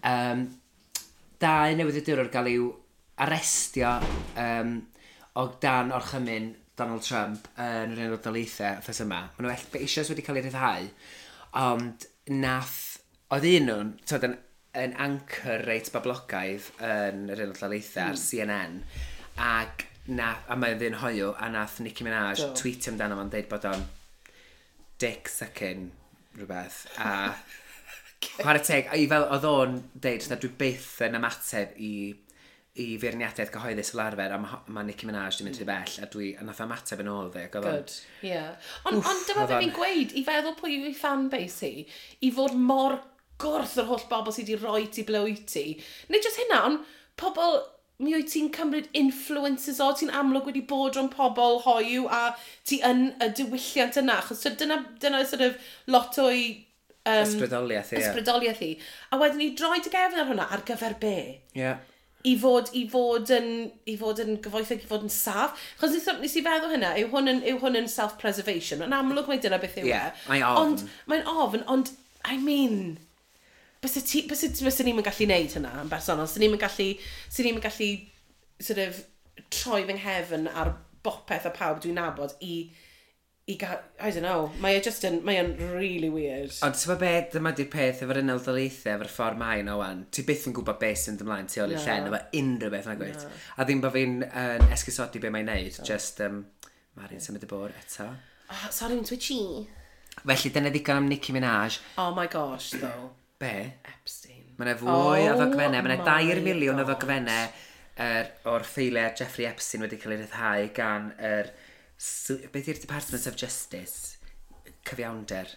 Dau newyddiadurwr gael i'w arestio o dan orchymyn Donald Trump yn yr Unol Daleithiau wythnos yma. Maen nhw eisoes wedi cael ei ryddhau. Ond oedd un nhw'n yn anchor reit boblogaidd yn yr Unol Daleithiau ar CNN. A mae'n ddyn hoiw, a nath Nicki Minaj tweetio amdano fo'n deud bod o'n dick sucking rhywbeth. A chwarae teg, oedd o'n deud na dwi byth yn ymateb i feirniadaeth gyhoeddus fel arfer, a mae Nicki Minaj di mynd rhy bell, a nath ymateb yn ôl fe. Good, ie. Ond dyma fe fi'n gweud, i feddwl pwy yw i fanbase hi, i fod mor gwrth yr holl bobl sydd wedi rhoi ti ble wyt ti. Neu jyst hynna, ond pobl... Mi wyt ti'n cymryd influences o, ti'n amlwg wedi bod rhwng pobl hoiw a ti yn y diwylliant yna. Achos dyna sort of lot o'i... ysbrydoliaeth i. A wedyn ni droi dy gefn ar hwnna ar gyfer be? Ie. I fod yn gyfoethog, i fod yn saf. Chos nes i feddwl hynna, yw hwn yn self-preservation. Yn amlwg mae dyna beth yw e. Mae'n ofn. Mae'n ofn, ond, I mean... Bys ni'n gallu neud hynna yn bersonol. Bys ni'n gallu sort of troi fy nghefn ar bopeth a pawb dwi'n nabod i gael, I don't know, mae'n really weird. Ond ti'n beth, dyma di'r peth efo'r Unol Daleithiau, efo'r ffordd mae'n o wan. Ti byth yn gwybod beth sy'n ymlaen tu ôl i'r llen, efo unrhyw beth yna gweud. A ddim bod fi'n esgusodi be mae'n neud, just Mari'n symud y bwr eto. Sorry, twitchy. Felly, dyna ddigon am Nicki Minaj. Oh my gosh, though. Be? Epstein. Mae'n fwy o ddogfennau. Mae'n 2 miliwn o ddogfennau o'r ffeiliau Jeffrey Epstein wedi cael ei ryddhau gan beth yw'r Department of Justice? Cyfiawnder.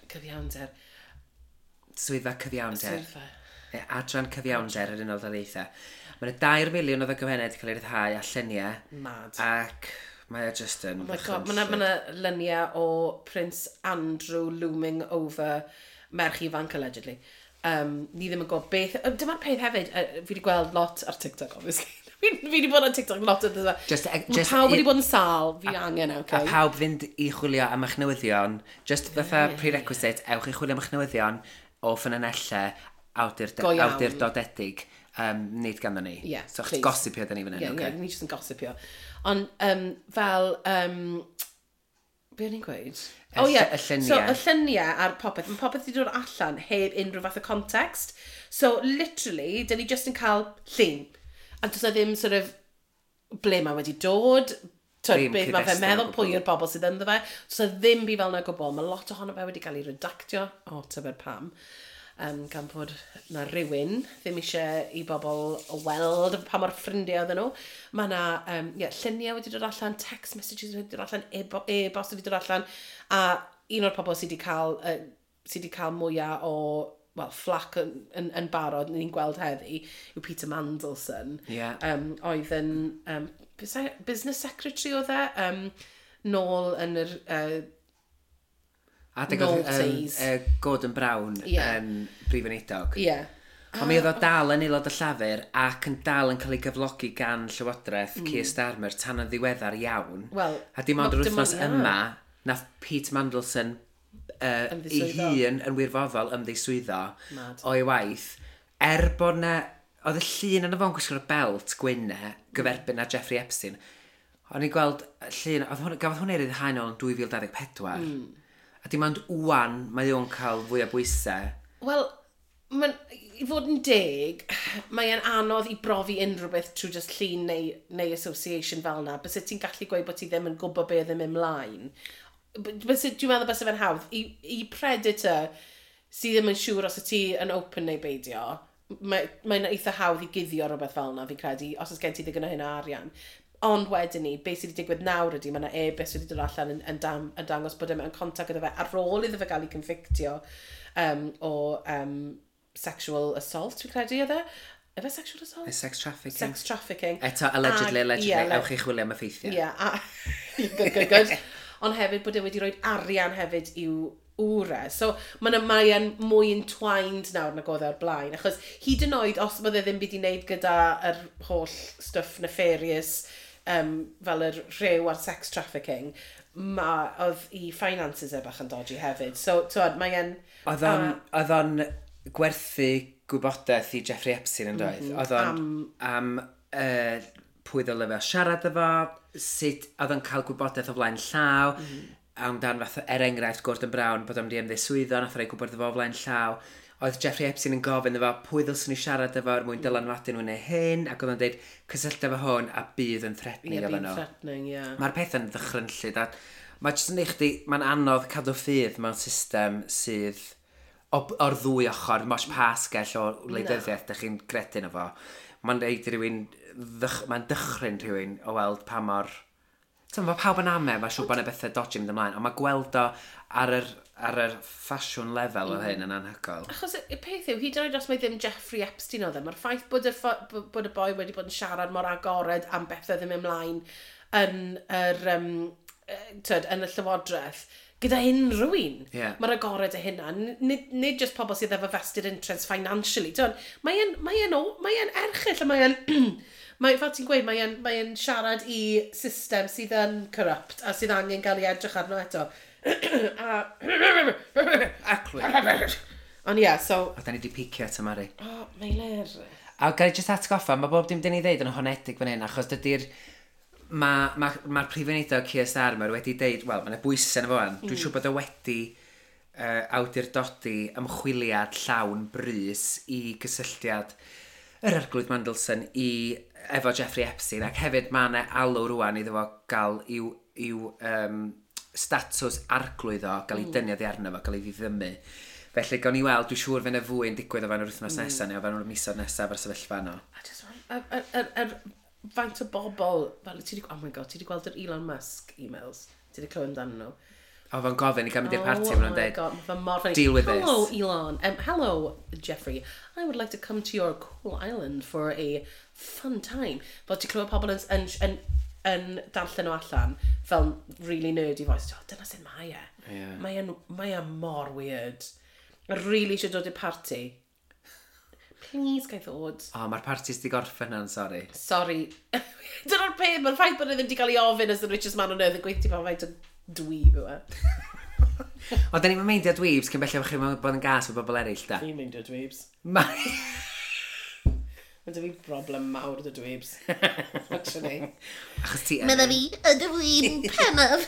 Swyddfa cyfiawnder. Adran cyfiawnder yr Unol Daleithiau. Mae'n 2 miliwn o ddogfennau wedi cael ei ryddhau a lluniau. Mad. Ac mae just yn... Mae'n luniau o Prince Andrew looming over merch ifanc allegedly. Ni ddim yn gwybod beth... Dyma'r peth hefyd, fi wedi gweld lot ar TikTok, obviously. Fi wedi bod yn TikTok lot o ddweud. Mae pawb wedi bod yn sal, fi angen, oce. A pawb fynd i chwilio am eich newyddion, just fatha prerequisite, ewch i chwilio am eich newyddion o ffynonellau awdurdodedig. Nid ganddo ni. So, gosipio dyn ni fan hyn, oce? Ie, ni jyst yn gosipio. Ond fel... Be o'n i'n gweud? Y lluniau. So, y lluniau a'r popeth. Mae popeth wedi dod allan heb unrhyw fath o context. So, literally, dyn ni just yn cael llun. A does ddim sort of ble mae wedi dod, beth mae fe meddwl pwy yw'r bobl sydd ynddo fe. Does ddim bu fel na gwbl. Mae lot ohono fe wedi cael ei redactio. Tybed pam. Gan bod na rhywun ddim eisiau i bobl weld pa mor ffrindiau oedden nhw. Mae yna lluniau wedi dod allan, text messages wedi dod allan, e-bost wedi dod allan, a un o'r pobl sydd wedi cael mwyaf o flac yn barod, ni'n gweld heddi, yw Peter Mandelson. Oedd yn business secretary oedd e, nôl yn yr... A Gordon Brown yn Brif Weinidog. Ond mi oedd o dal yn aelod y llafur ac yn dal yn cael ei gyflogi gan Llywodraeth Keir Starmer tan yn ddiweddar iawn. A dim ond yr wythnos yma, nath Pete Mandelson ei hun yn wirfoddol ymddiswyddo o'i waith. Bod na... Oedd y llun yn y fo'n gwisgo'r belt gwynau gyferbyn na Jeffrey Epstein. O'n i'n gweld llun... Gafodd hwn ei ryddhau nôl yn 2024. A dim ond wwan mae o'n cael fwy o bwysau. Wel, i fod yn deg, mae'n anodd i brofi unrhyw beth trwy just llun neu association fel yna. Bys ti'n gallu gweud bod ti ddim yn gwybod beth ddim ymlaen. Dwi'n meddwl bys fe'n hawdd. I Predator, sydd ddim yn siŵr os y ti yn open neu beidio, mae'n eitha hawdd i guddio rhywbeth fel yna, fi'n credu, os oes gen ti ddigon o hynna arian. Ond wedyn ni, beth sydd wedi digwydd nawr ydy, mae yna e-bus wedi dod allan yn dangos bod yma yn contact gyda fe ar ôl iddo fe gael ei confictio o sexual assault, fi'n credu iddo. Efe sexual assault? Sex trafficking. Sex trafficking. Eto, allegedly, ewch i chwilio am effeithiau. Good. Ond hefyd bod e wedi rhoi arian hefyd i'w wre. So, mae'n mwy entwined nawr nag oedd o'r blaen. Achos hyd yn oed, os bydde ddim byd i wneud gyda yr holl stuff nefarious, fel yr rhew ar sex trafficking, oedd i finances bach yn dodgy hefyd. So, mae'n... Oedd o'n gwerthu gwybodaeth i Jeffrey Epstein yn doedd. Oedd o'n am pwy ddylai fe siarad efo, sut oedd o'n cael gwybodaeth o flaen llaw, amdan fath enghraifft Gordon Brown bod o'n di ymddiswyddo, nath rhaid gwybod efo o flaen llaw. Oedd Jeffrey Epstein yn gofyn efo pwy ddylsyn ni siarad efo mwyn dylanwadu nhw'n ei hyn, ac oedd o'n dweud cysylltu efo hwn a bydd yn threatening efo nhw. Mae'r peth yn ddychrynllyd. Mae'n anodd cadw ffydd mewn system sydd o'r ddwy ochr, mosh pasgell o wleidyddiaeth ydych chi'n gredyn efo. Mae'n dychryn rhywun o weld pa mor... Mae pawb yn ame, mae siw bod yna bethau dodgy mynd ymlaen, ond mae gweld o ar yr ffasiwn lefel o hyn yn anhygoel. Achos y peth yw, hyd yn oed os mae ddim Jeffrey Epstein o ddim, mae'r ffaith bod y boi wedi bod yn siarad mor agored am bethau ddim ymlaen yn y llywodraeth, gyda unrhyw un. Mae'r agored y hynna. Nid just pobl sydd efo vested interest financially. Mae'n erchill, mae fel ti'n gweud, mae'n siarad i system sydd yn corrupt a sydd angen cael ei edrych arno eto. Ond so... O, da ni di picio at Mari. O, mae'n ler. A gael i just atgoffa, mae bob dim dyn ni ddeud yn honedig fan hyn, achos dydy'r... Mae'r Prif Weinidog Keir Starmer wedi deud, wel, mae'n bwysau yn efo fan. Dwi'n siŵr bod o wedi awdurdodi ymchwiliad llawn brys i gysylltiad yr Arglwydd Mandelson efo Jeffrey Epstein, ac hefyd mae yna alw rwan iddo fo gael i'w statws arglwydd o, gael ei dyniodd i arno fo, gael ei ddiddymu. Felly, gael ni weld, dwi'n siŵr fe yna fwy yn digwydd o fan yr wythnos nesaf neu o fan yr misoedd nesaf ar sefyllfa yno. Faint o bobl, oh my god, ti wedi gweld yr Elon Musk emails? Ti wedi clywed amdano nhw? O, fa'n gofyn i gael mynd i'r parti, maen nhw'n dweud, deal with this. Hello, Elon. Hello, Jeffrey. I would like to come to your cool island for a fun time. Fel ti clywed pobl yn darllen o allan, fel really nerdy voice. Dyna sy'n mae e. Mae e mor weird. Really eisiau dod i'r parti. Please, gael ddod. O, mae'r partis di gorffen na'n, sori. Sorry. Dyna'r peth, mae'r ffaith bod e ddim wedi cael ei ofyn as the richest man on earth yn gweithio pan faint o dwyb yw e. O, da ni'n meindio dweebs cyn bellaf chi bod yn gas o bobl eraill, da? Fi'n meindio dweebs. Mae... Mae dy fi broblem mawr dy dweebs. Actually. Achos ti... Mae fi y dywyn pennaf.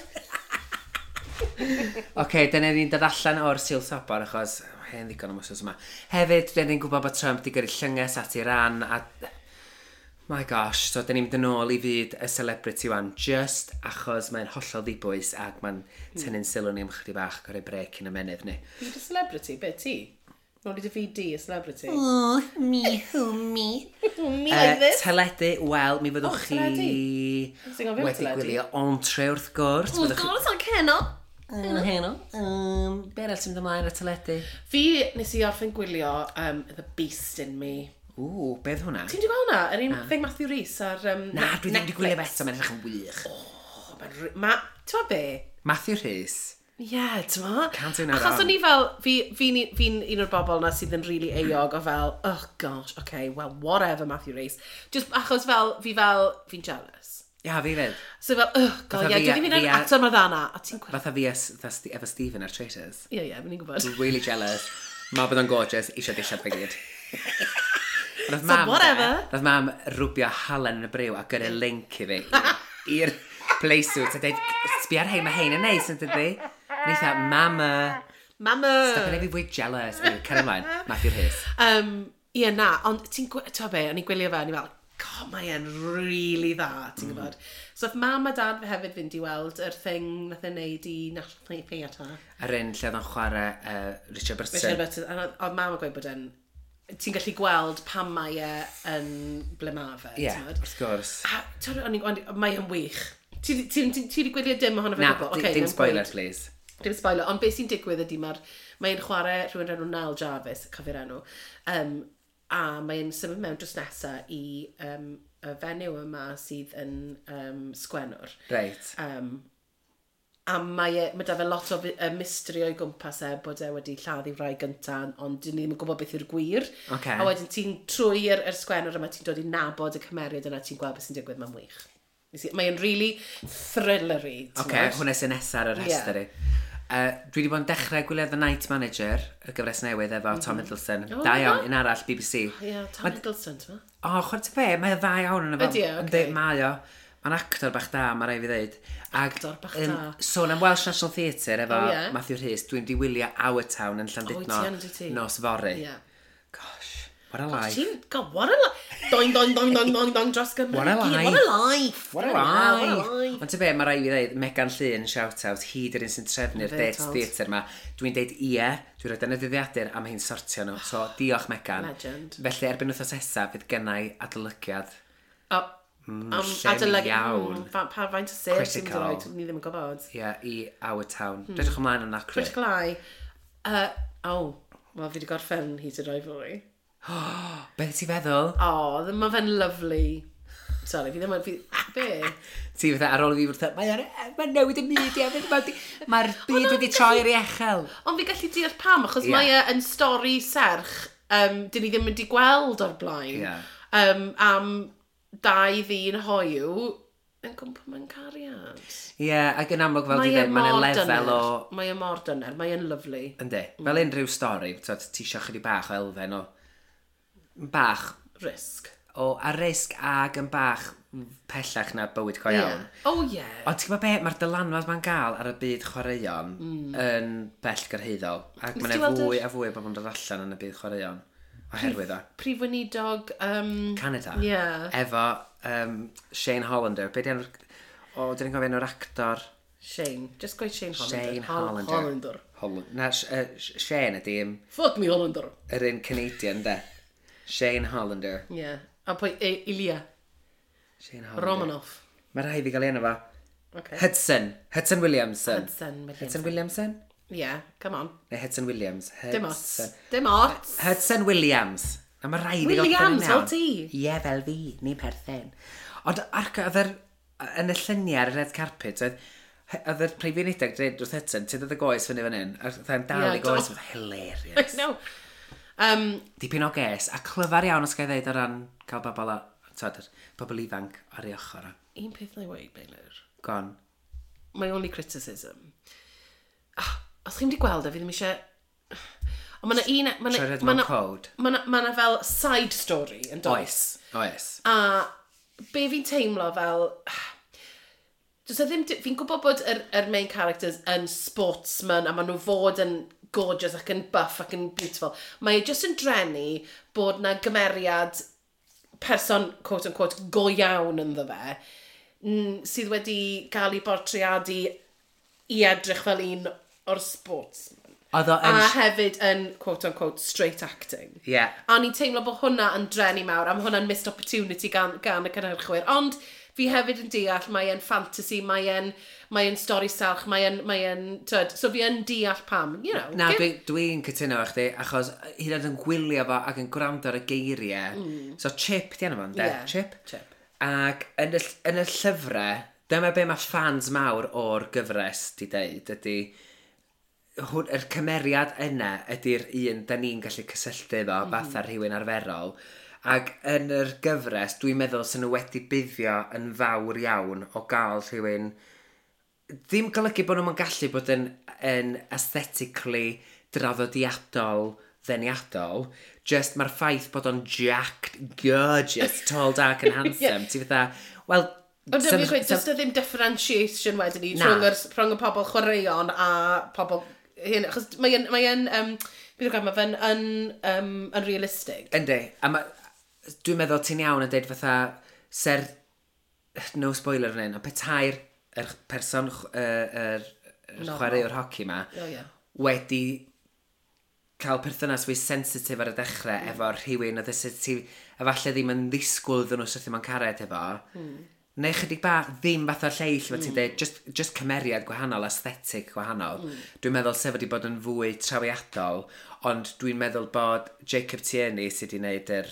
Oce, dyna ni'n dod allan o'r Sil Sobor, achos hen ddigon am wsos yma. Hefyd, dyna ni'n gwybod bod Trump di gyrru llynges at Iran, a... My gosh, so dyna ni'n mynd yn ôl i fyd y celebrity wan, just achos mae'n hollol ddibwys ac mae'n tynnu'n sylw ni am chdi bach gorau brec yn y menydd ni. Fi'n y celebrity, be ti? Nôl i dy fi di, y celebrity. O, mi, who, mi. Me like this. Teledu, wel, mi fyddwch chi Sing o fi am wedi teledu. gwylio Entre wrth gwrs. Wrth gwrs o'n heno. Heno. Be arall sy'n mynd ymlaen y teledu? Fi nes i orffen gwylio The Beast in Me. Beth hwnna? Ti'n di gweld hwnna? Yr un thing Matthew Rhys ar Na, dwi ddim wedi gwylio beto, mae'n edrych yn wych. Ti'n ma be? Matthew Rhys. Ie, ti'n ma? Can't do no Achos wrong. o'n i fel, fi'n un o'r bobl na sydd yn really eog o fel, oh gosh, okay, well, whatever Matthew Rhys. Just achos fel, fi'n jealous. Ia, fi fyd. So fel, oh god, Fatha ie, fi- dwi ddim yn fi- actor ma ddana. A ti'n gweld? Fatha fi efo Stephen ar Traitors. Ie, fi'n gwybod. Really jealous. Ma bod o'n gorgeous, eisiau dillad fe gyd. So, whatever. Nath mam rwbio halen yn y briw a gyrru link i fi i'r playsuit a dweud, sbi ar hei, mae hein yn neis yn dydi? Neitha, mama. Stop yn ei fi fwy jealous. Cer ymlaen, Matthew Rhys. Ie, na, ond ti'n gwybod be, o'n i'n gwylio fe, o'n i fel, god, mae e'n really dda, ti'n gwybod. So, if mam a dad fe hefyd fynd i weld yr thing nath e'n neud i National Theatre. Ar un lle oedd o'n chwarae Richard Richard Burton. Burton, ond mam a gweud bod e'n, ti'n gallu gweld pam mae e yn ble mae fe, Ie, ti'n gwybod. wrth gwrs. A mae e'n wych. Ti wedi gwylio dim ohono fe Na, gwbl? Ocê, dim na'n spoilers, gweud. please. Dim spoiler, ond beth sy'n digwydd ydy mae'n chwarae rhywun enw Nile Jarvis, cofio'r enw, a mae'n symud mewn dros nesa i y fenyw yma sydd yn sgwenwr. Reit. A mae da fe lot o mystery o'i gwmpas bod e wedi lladdu rai gynta, ond dyn ni ddim yn gwybod beth yw'r gwir. Ocê. A wedyn ti'n trwy'r sgwenwr yma, ti'n dod i nabod y cymeriad yna, ti'n gweld beth sy'n digwydd, mae'n wych. Mae'n really thrillery. Hwna sy'n nesaf ar y rhestr i. Dwi wedi bod yn dechrau gwylio The Night Manager, y gyfres newydd efo Tom Hiddleston. Da iawn, un arall, BBC. Ie, Tom Hiddleston, ti'n ma? O, chwarae ti be, mae o dda iawn yn efo. Ydi o, ocê. Mae o. Mae'n actor bach da, mae rai fi ddeud. Actor bach da. Sôn am Welsh National Theatre efo O, ie. Matthew Rhys, dwi'n di wylio Our Town yn Llandudno ti yn, yndwyt ti? nos fory. Ie. Gosh, what a life. God, what a life. Doing, dros Gymru. What a life. What a life. What a life. Ond ti be, mae rai fi ddeud, Megan Llyn, shout-out, hi dyr un sy'n trefnu'r Very Dates talented. Theatre yma. Dwi'n deud ie, dwi'n rhoi yn y dyddiadur am hi'n sortio nhw. So, diolch Megan. Legend. Felly, erbyn wythnos nesaf, fydd gynnau adolygiad. Adolygu iawn. Pa faint o sef sy'n Critical. dweud, ni ddim yn gwybod. Ie, i Our Town. Rydych ymlaen yn acre. Critical Eye. Wel, fi wedi gorffen Heated Rivalry. Beth ti'n feddwl? Mae fe'n lovely. Sorry, fi ddim yn... Be? Ti fatha ar ôl i fi wrth mae'n newid y byd, mae'r byd wedi troi i'r iechel. Ond fi gallu deall pam, achos mae e yn stori serch, dyn ni ddim wedi gweld o'r blaen. Ie. Am dau ddyn hoiw yn gwmpa mewn cariad. Ie, ac yn amlwg fel ti dweud, mae'n lefel o... Mae e mor dyner, mae e'n lyflu. Yndi, fel unrhyw stori, ti eisiau chydig bach o elfen o... Bach Risg. a risg ag yn bach pellach na bywyd go iawn. Ie. Ond ti'n gwybod be, mae'r dylanwad mae'n gael ar y byd chwaraeon yn bell gyrhaeddol. Ac Nes ti mae'n weld fwy a fwy o bobl yn dod allan yn y byd chwaraeon. Oherwydd o. Prif weinidog... Canada. Ie. Efo Shane Hollander. Be di enw'r... O, dyn ni'n gofio enw'r actor... Shane. Just gweud Shane Hollander. Shane Hollander. Hollander. Na, Shane ydi Fuck me Hollander. yr un Canadian, de. Shane Hollander. Ie. A pwy... Ilya. Shane Hollander. Romanoff. Mae rhaid fi gael un efo. Okay. Hudson Williamson. Hudson Williamson? Ie, come on. Neu Hudson Williams. Dim ots. Dim ots. Hudson Williams. A mae rhaid i gael Williams, fel ti. Ie, fel fi. Ni perthyn. Ond oedd yr... Yn y lluniau ar y red carpet, oedd yr prif unedig dweud wrth Hudson, ti ddod y goes fyny fan hyn, a oedd e'n dal i goes, oedd hilarious. No. Dipyn o ges, a clyfar iawn os gael ddeud o ran cael bobl ifanc ar ei ochr. Un peth na i weid, Beilir. Gon. My only criticism. Os chi'n wedi gweld fi ddim eisiau... Ond ma'na un... Siarad mewn cod. Ma'na fel side story yn does. Oes. A be fi'n teimlo fel... Fi'n gwybod bod yr main characters yn sportsman a maen nhw fod yn gorgeous ac yn buff ac yn beautiful. Mae just yn drenu bod na gymeriad person, quote unquote, go iawn ynddo fe, sydd wedi cael ei bortreadu i edrych fel un o'r sportsman. A hefyd yn, quote unquote, straight acting. Yeah. A ni'n teimlo bod hwnna yn drenu mawr, am hwnna'n missed opportunity gan y cynhyrchwyr. Ond fi hefyd yn deall, mae e'n fantasy, mae e'n stori salch, mae e'n, so fi yn deall pam, you know. Na, dwi'n cytuno eich di, achos hyd yn gwylio fo ac yn gwrando ar y geiriau. So Chip, di anna fo'n, de? Chip? Chip. Ac yn y llyfrau, dyma be mae fans mawr o'r gyfres di deud, ydy, yr cymeriad yna ydy'r un da ni'n gallu cysylltu fo, fath ar rhywun arferol. Ac yn yr gyfres, dwi'n meddwl sy'n nhw wedi buddio yn fawr iawn o gael rhywun... Ddim golygu bod nhw'n gallu bod yn aesthetically draddodiadol, ddeniadol, just mae'r ffaith bod o'n jacked, gorgeous, tall, dark and handsome. Ti fatha, wel... Ond dwi'n gweud, does ddim differentiation wedyn ni rhwng y pobl chwaraeon a pobl... Achos mae'n realistig. Yndi, a dwi'n meddwl ti'n iawn yn dweud fatha, no spoiler yn un, a petai'r person, chwaraewr hoci ma, wedi cael perthynas fwy sensitif ar y dechrau efo rhywun a falle ddim yn ddisgwyl ddyn nhw sydd ddim yn cared efo, neu chydig bach ddim fath o'r lleill fe ti'n dweud, just cymeriad gwahanol, aesthetic gwahanol. Dwi'n meddwl sef wedi bod yn fwy trawiadol, ond dwi'n meddwl bod Jacob Tierney sydd wedi gwneud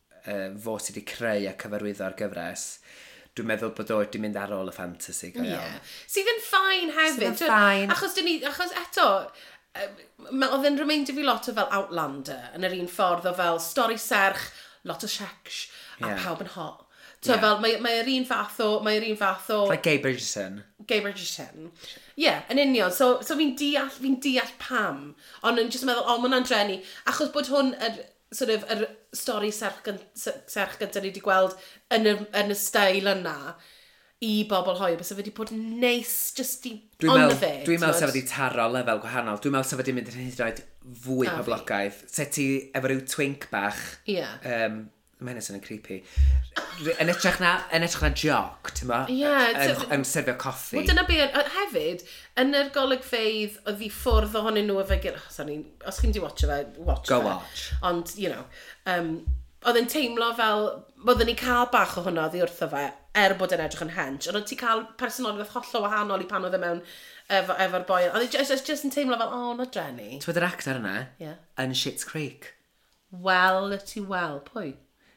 fo sydd wedi creu a cyfarwyddo'r gyfres, dwi'n meddwl bod o wedi mynd ar ôl y fantasy. Sydd yn ffain hefyd. Achos eto, oedd yn reminder fi lot o fel Outlander, yn yr un ffordd o fel stori serch, lot o sex, a pawb yn hot. So fel, mae'r un fath o... Like Gay Bridgerton. Gay Bridgerton. Yn union. So fi'n deall pam. Ond yn just meddwl, mae hwnna'n drenu. Achos bod hwn, yr stori serch gyda ni wedi gweld yn y stael yna i bobl hoi, bys wedi bod neis just i on the bit. Dwi'n meddwl sef wedi taro lefel gwahanol. Dwi'n meddwl sef wedi mynd yn hyd oed fwy poblogaidd. Se ti efo rhyw twink bach. Mae hynny sy'n creepy. Yn edrych na joc, ti'n mo? Yn serfio coffi. Wel, dyna be, hefyd, yn yr golygfeydd oedd i ffwrdd ohonyn nhw efo os chi'n di watch fe, watch Go fe. watch. Ond, you know, oedd yn teimlo fel, byddwn ni'n cael bach o hwnna oddi wrtho fe, bod yn edrych yn hench, ond oedd ti'n cael personoledd hollol wahanol i pan oedd e mewn efo'r boi. Oedd just yn teimlo fel, na drenu. Ti'n bod yr actor yna? Yn Schitt's Creek. Wel, pwy?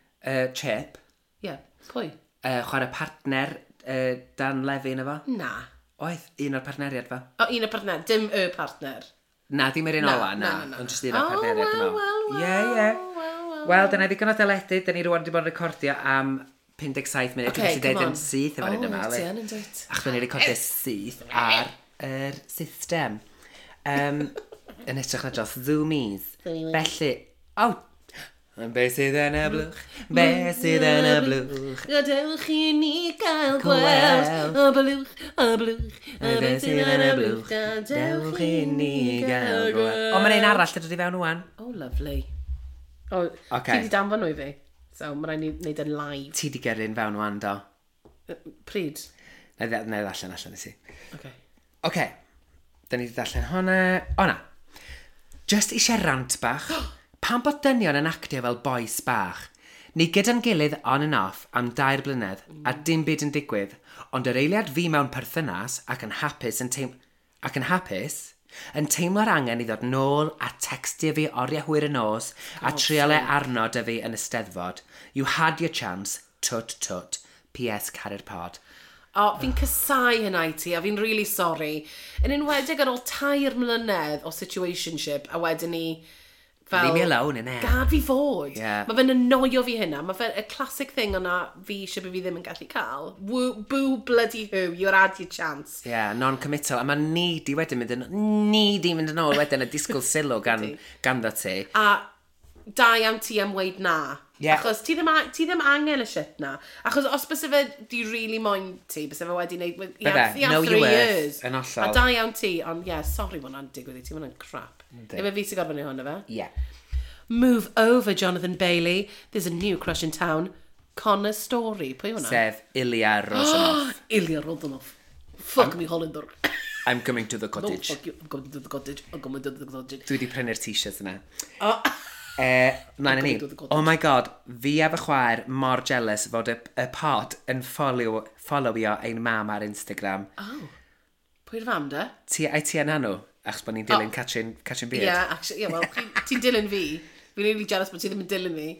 Chip. Pwy? Chwarae partner Dan Levy yna fo? Na. Oedd, un o'r partneriad fo. Un o'r partner, dim y partner. Na, dim yr un ola, na. Ond jyst un o'r partneriad yma. Wel, dyna ddigon o deledu. Dyna ni rwan wedi bod yn recordio am 57 munud. Dwi'n gallu deud yn syth efo'r un yma. Ach, dwi'n recordio syth ar yr system. Yn edrych na dros Zoomies. Felly, be sydd yn y blwch, be sydd yn y blwch. Gadewch i ni gael gweld y blwch, be sydd yn y blwch. Gadewch i ni gael gweld. O, mae'n ein arall ydw i fewn wan. Oh, lovely. Ti di danfon nhw i fi, so mae'n rhaid ni wneud yn live. Ti di gyrru'n fewn wan, do? Pryd? Na i ddallen allan i si. Oce, da ni di ddallen hwnna. O na, just eisiau rant bach. Pan bod dynion yn actio fel boes bach, ni gyda'n gilydd on and off am 2 blynedd a dim byd yn digwydd, ond yr eiliad fi mewn perthynas ac yn hapus yn teimlo'r angen i ddod nôl a textio fi oriau hwyr y nos a triole arno dy fi yn y steddfod. You had your chance, tut tut. P.S. Caru'r pod. Fi'n cysau hynna i ti, a fi'n really sorry. Yn enwedig ar ôl 2 mlynedd o situationship, a wedyn ni Leave me alone, innit? Gad fi fod. Yeah. Mae fe'n annoio fi hynna. Mae fe'n y classic thing yna fi eisiau fi ddim yn gallu cael. Boo bloody who, you're had your chance. Yeah, non-committal. A mae needy wedyn mynd yn ôl wedyn y disgwyl sylw ganddo ti. A da iawn ti am weid na. Yeah. Achos ti ddim angen y shit na. Achos os bys fe di really moyn ti, bys fe wedi gwneud... Know your worth, yn hollol. A da iawn ti, ond sorry mae hwnna'n digwydd i ti, mae hwnna'n crap. Efe fi sy'n gorfod ni hwnna fe? Yeah. Move over, Jonathan Bailey. There's a new crush in town. Connor Story. Pwy hwnna? Sef Ilya Rozanov. Ilya Rozanov. Fuck me, Hollander. I'm coming to the cottage. No, fuck you. I'm coming to the cottage. I'm coming to the cottage. Dwi wedi prynu'r t-shirts yna. Mlaen ni. Oh my god, fi a fy chwaer mor jealous fod y pod yn followio ein mam ar Instagram. Oh. Pwy'r fam da? Ti a nanw, achos bod ni'n dilyn catching beard. Yeah, actually, yeah, well, ti'n dilyn fi. Fi'n really jealous bod ti ddim yn dilyn fi.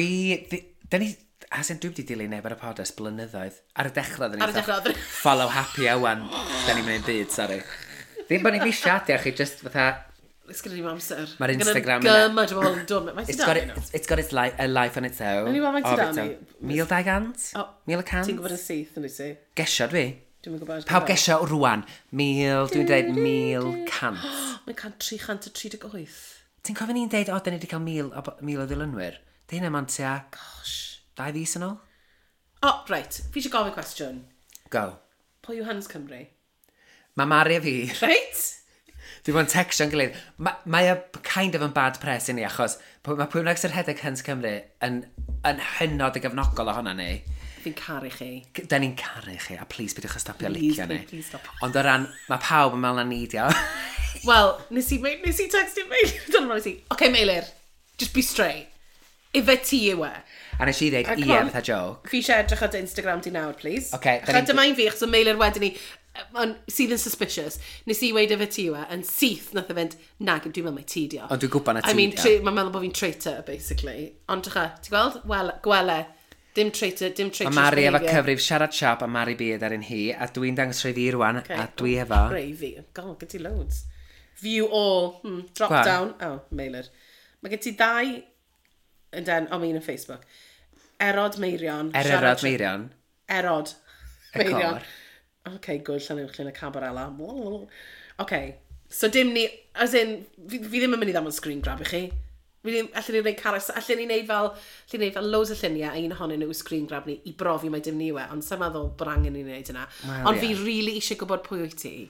Dwi wedi dilyn neb ar y pod ys blynyddoedd. Ar y dechrau, Ar y dechrau. Follow happy awan. Da ni'n mynd byd, sorry. Ddim bod ni'n bisiadio chi, just fatha... It's gonna be amser. Mae'r Instagram yna. Gymad o bobl yn dod. It's got its life on its own. Yn i wafod ti da ni? 1,200? 1,100? Ti'n gwybod yn syth, yn i si? Gesio dwi? Dwi'n gwybod. Pawb gesio rwan. Dwi'n dweud 1,100. Mae'n 338. Ti'n cofio ni'n dweud, da ni wedi cael 1,000 o ddilynwyr? Da hynna man tua... Gosh. 2 fis yn ôl? Right. Fi eisiau gofyn cwestiwn. Go. Pwy yw Hans Cymru? Mae Mari a fi... Right? Dwi'n bod yn textio'n gilydd. Mae kind of yn bad press i ni, achos mae pwy wnaeth sy'r rhedeg Hans Cymru yn hynod y gefnogol ohona ni. Fi'n caru chi. Da ni'n caru chi, a please bydwch yn stopio licio ni. Please stop. Ond o ran, mae pawb yn meddwl na nidio. Wel, nes i textio Meilir. Dyna nes i. OK, Meilir, just be straight. Ife ti yw e. A nes i ddeud, ie, fatha joke. Fi eisiau edrych at Instagram ti nawr, please. OK. Achos dyma i'n fi, achos o Meilir wedyn ni, sydd yn suspicious. Nes i weid efo ti yw e, yn syth nath e fynd, nag, dwi'n meddwl mai ti dio. Ond dwi'n gwybod na ti dio. Mae'n meddwl bod fi'n traitor, basically. Ond ti'n gweld? Gwele. Dim traitor. Mae Mari efo cyfrif siarad siop a Mari byd ar un hi, a dwi'n dangos rhaid i rwan, a dwi efo... Rhaid fi. God, gen ti loads. View all. Drop down. Oh, Meilir. Mae gen ti 2... And then, mae'n yn Facebook. Erod Meirion. Erod Meirion? Erod Y Meirion. cor. OK, good, llanwch chi'n y cabarella. OK, so dim ni, as in, fi ddim yn mynd i ddam yn screen grab i chi. Allen ni'n gwneud caras, allen ni'n gwneud fel loads o lluniau, a un ohonyn nhw screen grab ni i brofi mai dim ni yw e, ond sy'n meddwl bod angen ni'n gwneud yna. Ond fi really eisiau gwybod pwy wyt ti.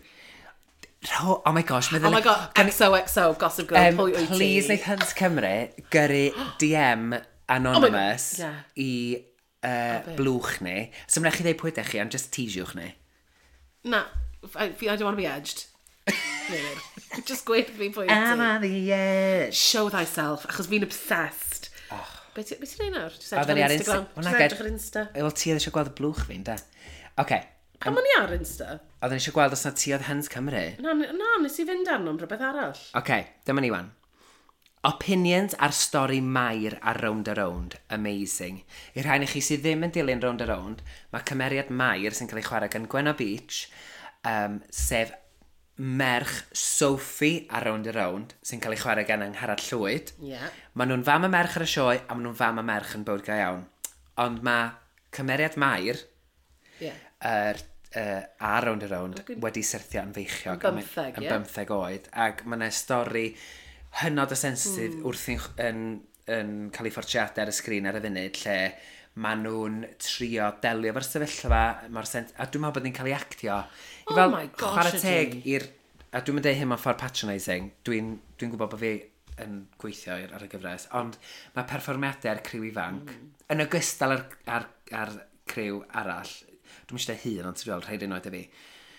Oh my gosh, oh my god, XOXO, Gossip Girl, pwy wyt ti. Please, wneud Hans Cymru gyrru DM anonymous i blwch ni. So mwyn chi ddeud pwy ydych chi, ond just teasiwch ni. Na, I don't want to be edged. Just gweud fi pwy I'm on the edge. Show thyself, achos fi'n obsessed. Be ti'n neud nawr? Just Oedden edrych ar Instagram. Just edrych ar Insta. Wel, ti oedd eisiau gweld y blwch fi'n, da. Oce. Pam o'n i ar Insta? Oedden eisiau gweld os na ti oedd Hans Cymru? Na, nes i fynd arno'n rhywbeth arall. Oce, dyma ni wan. Opinions ar stori Mair ar Round a Round. Amazing. I rhain i chi sydd ddim yn dilyn Round a Round, mae cymeriad Mair sy'n cael ei chwarae gan Gwenno Beach, sef merch Sophie ar Round a Round, sy'n cael ei chwarae gan Angharad Llwyd. Yeah. Maen nhw'n fam y merch ar y sioe, a maen nhw'n fam y merch yn bywyd go iawn. Ond mae cymeriad Mair ar Round a Round wedi syrthio yn feichiog. Yn 15, ie? Yn 15 oed. Ac mae yna stori hynod o sensitif wrth yn cael ei ffortiadau ar y sgrin ar y funud, lle maen nhw'n trio delio fo'r sefyllfa, a dwi'n meddwl bod ni'n cael ei actio. Oh my gosh, chwarae teg a dwi'n meddwl hyn mewn ffordd patronising, dwi'n gwybod bod fi yn gweithio ar y gyfres, ond mae perfformiadau ar criw ifanc, yn ogystal ar criw arall, dwi'n eisiau hun, ond ti'n gweld rhaid un oed y fi,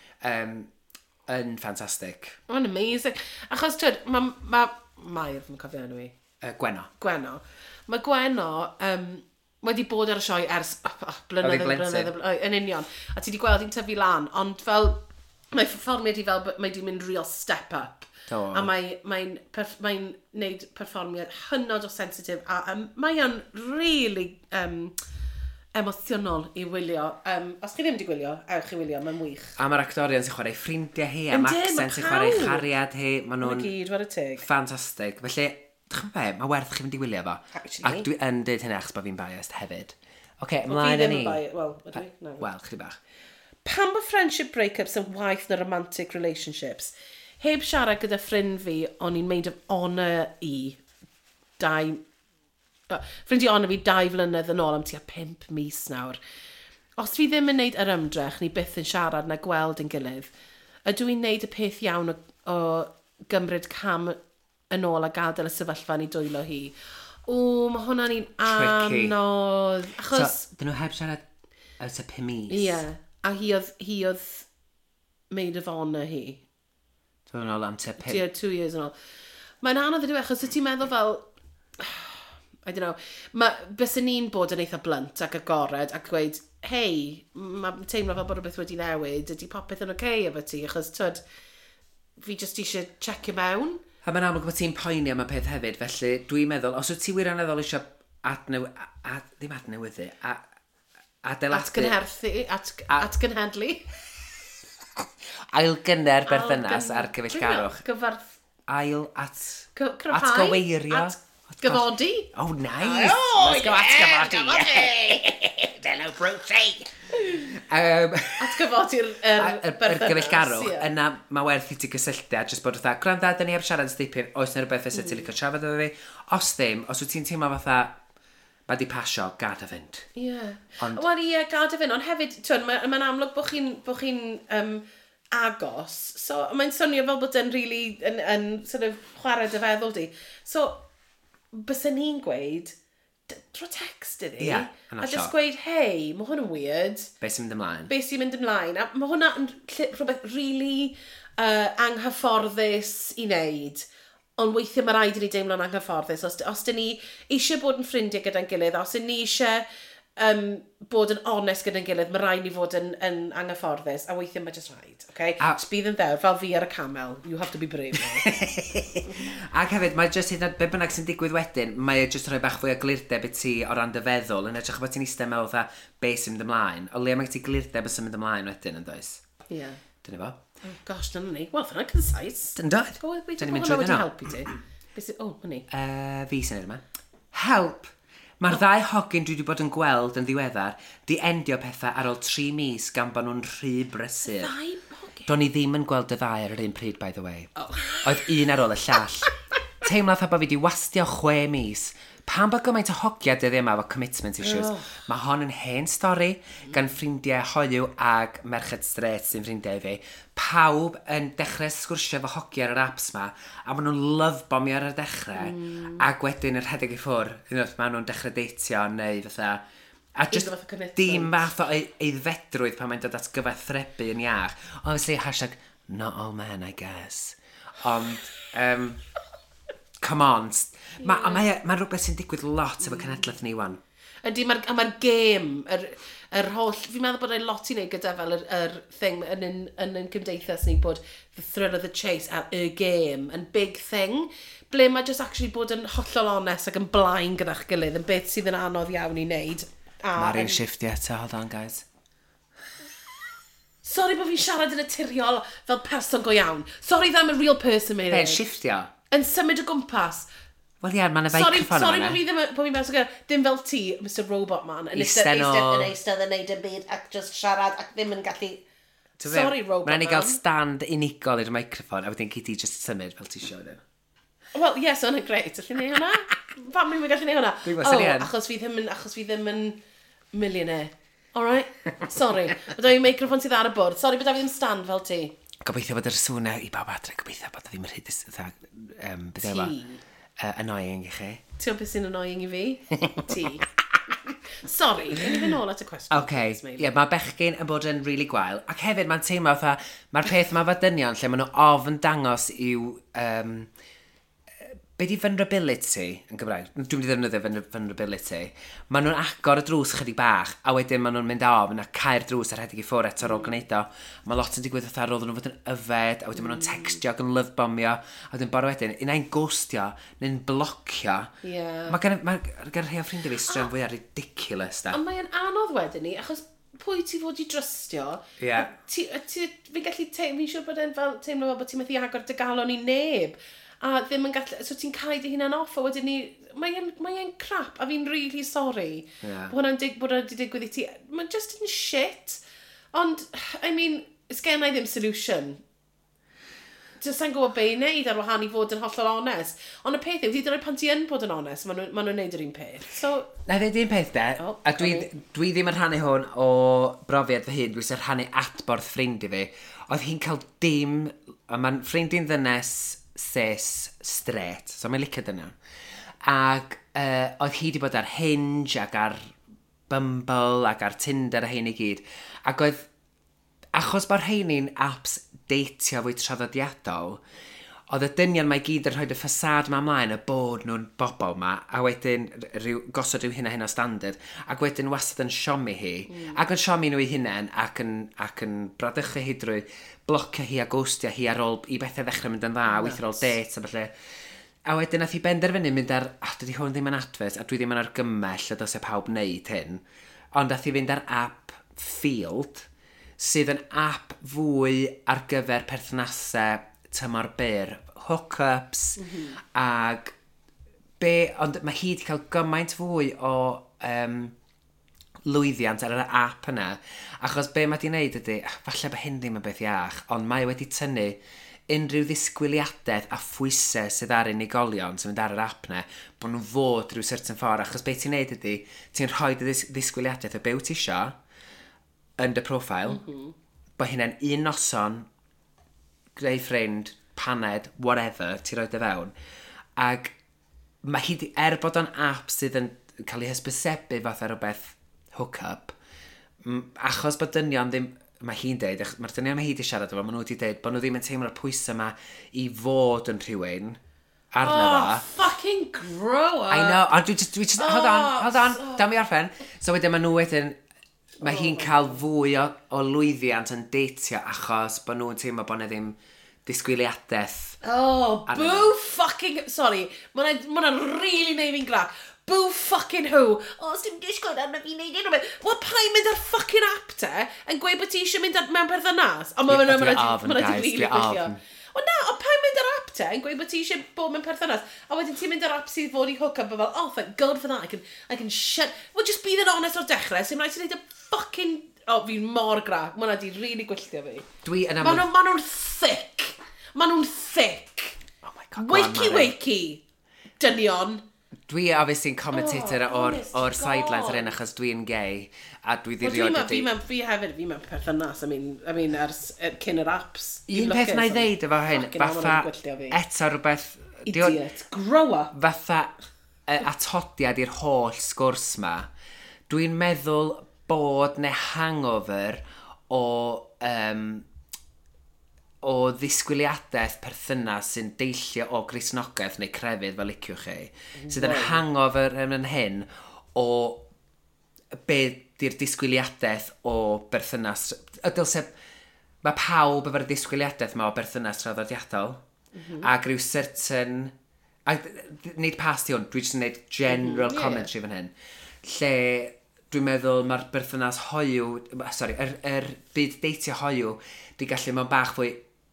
yn ffantastig. Mae'n amazing. Achos, twyd, mae Mair, fi'n cofio enw i. Gwenno. Mae Gwenno wedi bod ar y sioe ers blynyddoedd, yn union. A ti wedi gweld hi'n tyfu lan, ond fel, mae perfformiad i fel, mae wedi mynd real step up. A mae'n neud perfformiad hynod o sensitif, a mae'n really emosiynol i wylio. Os chi ddim wedi gwylio, ewch i wylio, mae'n wych. A mae'r actorion sy'n chwarae ffrindiau hi, a Maxen sy'n chwarae chariad hi. Maen nhw'n gyd, war y teg. ffantastig. Felly, Dwi'n be, mae werth chi fynd i wylio fo. Actually. Ac dwi yn dweud hynny achos bod fi'n biased hefyd. Oce, ymlaen â ni. Wel, ydw i? No. Wel, chdi bach. Pam bod friendship breakups yn waith na romantic relationships? Heb siarad gyda ffrind fi, o'n i'n made of honour i ffrind i honor fi 2 flynedd yn ôl am tua 5 mis nawr. Os fi ddim yn neud yr ymdrech, ni byth yn siarad na gweld yn gilydd, ydw i'n neud y peth iawn o gymryd cam yn ôl a gadael y sefyllfa ni dwylo hi. Mae hwnna'n un anodd. Achos... So, dyn nhw heb siarad ys y 5 mis? Ie, a hi oedd maid of honour hi. Dwi'n ôl am tua 5. 2 years yn ôl. Mae'n anodd ydyw achos ti'n meddwl fel... I don't know. Bys ni'n bod yn eitha blunt ac agored ac gweud, hei, mae'n teimlo fel bod rhywbeth wedi newid, ydy popeth yn oce efo ti, achos tyd, fi just eisiau checio mewn. A mae'n amlwg bod ti'n poeni am y peth hefyd, felly dwi'n meddwl, os wyt ti wirioneddol eisiau ddim adnewyddu, adeiladu... Atgynhedlu. Ailgynner berthynas ar gyfeillgarwch. Atgyweirio. Gyfodi. Oh, nice. Let's go atgyfodi. Delw brwti. Atgyfodi'r berthynas. Gyfeillgarwch. Yna mae werth i ti gysylltu a jyst bod fatha, gwranda, dyn ni heb siarad stipyn, oes na rhywbeth fysa ti'n licio trafod efo fi? Os ddim, os wyt ti'n teimlo fatha, ma di pasio, gad y fynd. Ie. Wel, ie, gad y fynd, ond hefyd, mae'n amlwg bod chi'n agos, so mae'n swnio fel bod yn really, yn sort of chwarae dy feddwl di. So, bysa ni'n gweud, tro text iddi, a just gweud, hei, mae hwn yn weird. Be sy'n mynd ymlaen? Be sy'n mynd ymlaen. A mae hwnna yn rhywbeth really anghyfforddus i wneud. Ond weithiau mae rhaid i ni deimlo'n anghyfforddus. Os dyn ni eisiau bod yn ffrindiau gyda'n gilydd, os dyn ni eisiau bod yn onest gyda'n gilydd, mae rhaid ni fod yn anghyfforddus. A weithiau mae just rhaid. Okay? Just bydd yn ddewr, fel fi ar y camel. You have to be brave. Ac hefyd, mae just hyd yn be bynnag sy'n digwydd wedyn, mae just rhoi bach fwy o glirdeb i ti o ran dy feddwl, yn edrych bod ti'n eistedd meddwl dda be sy'n mynd ymlaen. O le mae ti glirdeb sy'n mynd ymlaen wedyn, yn does? Ie. Dyna fo. Oh gosh, dyna ni. Wel, fyna concise. Dyna doedd. Dyna mynd trwy ddyn helpu ti. Hynny. Fi sy'n edrych yma. Help! Mae'r 2 hogyn dwi wedi bod yn gweld yn ddiweddar di endio pethau ar ôl 3 mis gan bod nhw'n rhy brysur. 2 hogyn? Do'n i ddim yn gweld y 2 ar yr un pryd, by the way. Oedd un ar ôl y llall. Teimlad bod fi wedi wastio 6 mis. Pam bod gymaint o hogiad iddi yma efo commitment issues? Mae hon yn hen stori gan ffrindiau hoiw ag merched stret sy'n ffrindiau fi. Pawb yn dechrau sgwrsio efo hogi ar yr apps ma, a maen nhw'n love-bombio ar y dechrau, ac wedyn yr rhedeg i ffwr. Maen nhw'n dechrau deitio neu fatha. A just dim fath o eiddfedrwydd pan mae'n dod at gyfathrebu yn iach. Obviously, hashtag, not all men, I guess. Ond, come on. Mae rhywbeth sy'n digwydd lot efo cenedlaeth ni wan. Ydy, mae'r game, yr holl... Fi'n meddwl bod e'n lot i wneud gyda fel yr thing yn yn cymdeithas ni bod the thrill of the chase a y game yn big thing, ble mae just actually bod yn hollol onest ac yn blaen gyda'ch gilydd yn beth sydd yn anodd iawn i wneud. Mae'r un shifty eto, hold on guys. Sorry bod fi'n siarad yn naturiol fel person go iawn. Sorry that I'm a real person, mate. Be'n shiftio? Yn symud o gwmpas. Wel ie, mae'n y feicroffon yma. Sorry bod fi'n meddwl ddim fel ti, Mr Robot Man, yn eistedd yn neud yn byd ac just siarad ac ddim yn gallu... Sorry, Robot Man. Mae'n ei gael stand unigol i'r microffon a wedyn Kitty just symud fel ti siarad yn. Wel, yes, hwnna'n greit. Allai neud hwnna? Pam ni'n gallu neud hwnna? Dwi'n gwybod sy'n achos fi ddim yn millionaire. Alright? Sorry. Byddai i'n microffon sydd ar y bwrdd. Sorry, byddai fi ddim stand fel ti. Gobeithio bod yr sŵna i bawb adre. Gobeithio bod ddim yn rhaid... Ti? Annoying i chi. Ti'n beth sy'n annoying i fi? Ti. Sorry, yn i fy nôl at y cwestiwn. OK, ie, mae bechgyn yn bod yn really gwael. Ac hefyd mae'n teimlo fatha, mae'r peth mae fadynion lle maen nhw ofn dangos i'w... be di vulnerability yn Gymraeg? Dwi'n mynd i ddefnyddio vulnerability. Maen nhw'n agor y drws chydig bach, a wedyn maen nhw'n mynd ofn a cael drws ar rhedeg i ffwr eto ar ôl gwneud o. Mae lot yn digwydd fatha roedd nhw'n fod yn yfed, a wedyn maen nhw'n textio ac yn love-bombio, a wedyn bore wedyn, unau'n ghostio, neu'n blocio. Mae gen rhai o ffrindiau fi straeon fwyaf ridiculous da. Ond mae'n anodd wedyn ni, achos pwy ti fod i drystio? Fi'n gallu fi'n siŵr bod e'n teimlo fel bod ti'n methu agor dy galon i neb. a ddim yn gallu, so ti'n cael dy hunan off, a wedyn ni, mae'n crap, a fi'n really sorry. Yeah. Bod hwnna'n wedi digwydd i ti. Mae'n just in shit. Ond, I mean, it's gen I ddim solution. Just sa'n gwybod be i wneud ar wahan i fod yn hollol onest. Ond y peth yw, hyd yn oed pan ti yn bod yn onest, maen nhw'n neud yr un peth. So... Na ddweud un peth de, a dwi ddim yn rhannu hwn o brofiad fy hun, dwi'n rhannu atborth ffrind i fi. Oedd hi'n cael dim, mae'n ffrind i'n ddynes cis straight, so mae'n licio dyna. Ac oedd hi wedi bod ar Hinge ac ar Bumble ac ar Tinder a hyn i gyd. Ac oedd, achos bod rheini'n apps deitio fwy traddodiadol, oedd y dynion mae gyd yn rhoi y ffasad ma ymlaen y bod nhw'n bobl ma, a wedyn gosod rhyw hynna standard, ac wedyn wastad yn siomi hi, ac yn siomi nhw i hunain, ac yn bradychu hi drwy blocio hi a ghostio hi ar ôl i bethau ddechrau mynd yn dda, weithio ar ôl dates a falle. A wedyn nath hi benderfynu mynd ar, dydy hwn ddim yn adfers, a dwi ddim yn argymell a dylse pawb wneud hyn, ond nath hi fynd ar app Field, sydd yn app fwy ar gyfer perthnasau tymor byr, hookups, ag ond mae hi wedi cael gymaint fwy o lwyddiant ar yr app yna, achos be mae di wneud ydy, falle bod hyn ddim yn beth iach, ond mae wedi tynnu unrhyw ddisgwyliadaeth a phwysau sydd ar unigolion sy'n mynd ar yr app yna, bod nhw'n fod rhyw certain ffordd, achos be ti'n neud ydy, ti'n rhoi ddisgwyliadaeth o be wyt ti isio yn dy profile, bod hynny'n un noson, greu ffrind, paned, whatever, ti roi dy fewn. Ac mae hi, bod o'n app sydd yn cael ei hysbysebu fath ar rhywbeth hookup, achos bod dynion ddim, mae hi'n deud, mae'r dynion mae hi wedi siarad efo, mae nhw wedi deud bod nhw ddim yn teimlo'r pwysau yma i fod yn rhywun arno fa. Fucking grow up! I know, ond dwi just, hold on, da mi orffen. So wedyn mae nhw wedyn, mae hi'n cael fwy o lwyddiant yn deitio achos bod nhw'n teimlo bod nhw ddim disgwyliadaeth. Oh, boo fucking... Sorry, mae'n really neud fi'n gra. Boo fucking who? O, os dim disgwyl arno fi neud unrhyw beth. Wel, pa i mynd ar fucking app te yn gweud bod ti eisiau mynd mewn perthynas? O, mae'n really gweithio. O na, o pa i mynd ar app te yn gweud bod ti eisiau bod mewn perthynas? A wedyn ti'n mynd ar app sydd fod i hook up a fel, oh, thank God for that, I can shut... Well, just be that honest o'r dechrau, sy'n rhaid ti'n neud y fucking... O, fi'n mor gra. Mae'n di really gwylltio fi. Maen nhw'n thick. Maen nhw'n thick. Oh my God. Wakey. Dynion. Dwi obviously yn commentator o'r sidelines ar hyn achos dwi'n gay a dwi ddiriod ydi. Fi hefyd, fi mewn perthynas, I mean, cyn yr apps. Un peth na i ddeud efo hyn, fatha eto rhywbeth... Idiot, grow up. Fatha atodiad i'r holl sgwrs ma, dwi'n meddwl bod neu hangover o ddisgwyliadaeth perthynas sy'n deillio o grisnogaeth neu crefydd fel liciwch chi, sydd yn hangover yn hyn o be di'r disgwyliadaeth o berthynas. Mae pawb efo'r disgwyliadaeth yma o berthynas traddodiadol, ac rhyw certain... Nid past i hwn, dwi'n just yn gwneud general commentary fan hyn, lle dwi'n meddwl mae'r berthynas hoiw, byd deitio hoiw, di gallu mewn bach fwy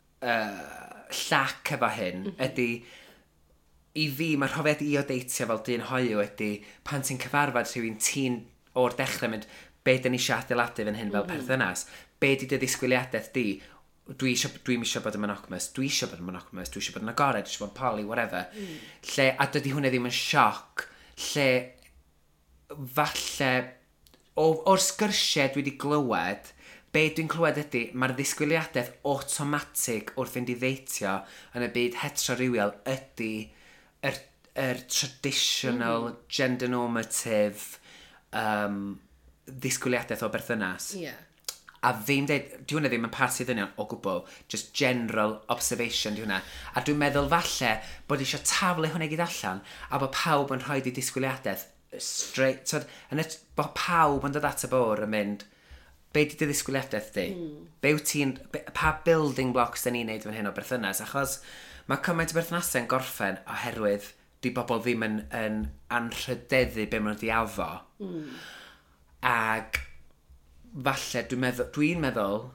llac efo hyn, ydy, i fi, mae'r hofiad i o deitio fel dyn hoiw ydy, pan ti'n cyfarfod rhywun ti'n o'r dechrau mynd, be dyn ni eisiau adeiladu fan hyn fel perthynas, be di dy ddisgwyliadaeth di, dwi'n eisiau bod yn monogamous, dwi eisiau bod yn agored, dwi eisiau bod yn poly, whatever. Lle, a dydy hwnna ddim yn sioc, lle, falle, o'r sgyrsiau dwi wedi glywed, be dwi'n clywed ydy, mae'r ddisgwyliadaeth automatic wrth fynd i ddeitio yn y byd heterorywiol ydy yr traditional, gender normative ddisgwyliadaeth o berthynas. A fi'n dweud, di hwnna ddim yn pasu ddynion o gwbl, just general observation di hwnna. A dwi'n meddwl falle bod eisiau taflu hwnna gyd allan, a bod pawb yn rhoi di disgwyliadaeth straight, bod pawb yn dod at y bwr yn mynd, be di dy ddisgwyliadaeth di? Pa building blocks da ni'n neud fan hyn o berthynas? Achos mae cymaint o berthnasau yn gorffen oherwydd di bobl ddim yn anrhydeddu be maen nhw di afo. Ag falle dwi'n meddwl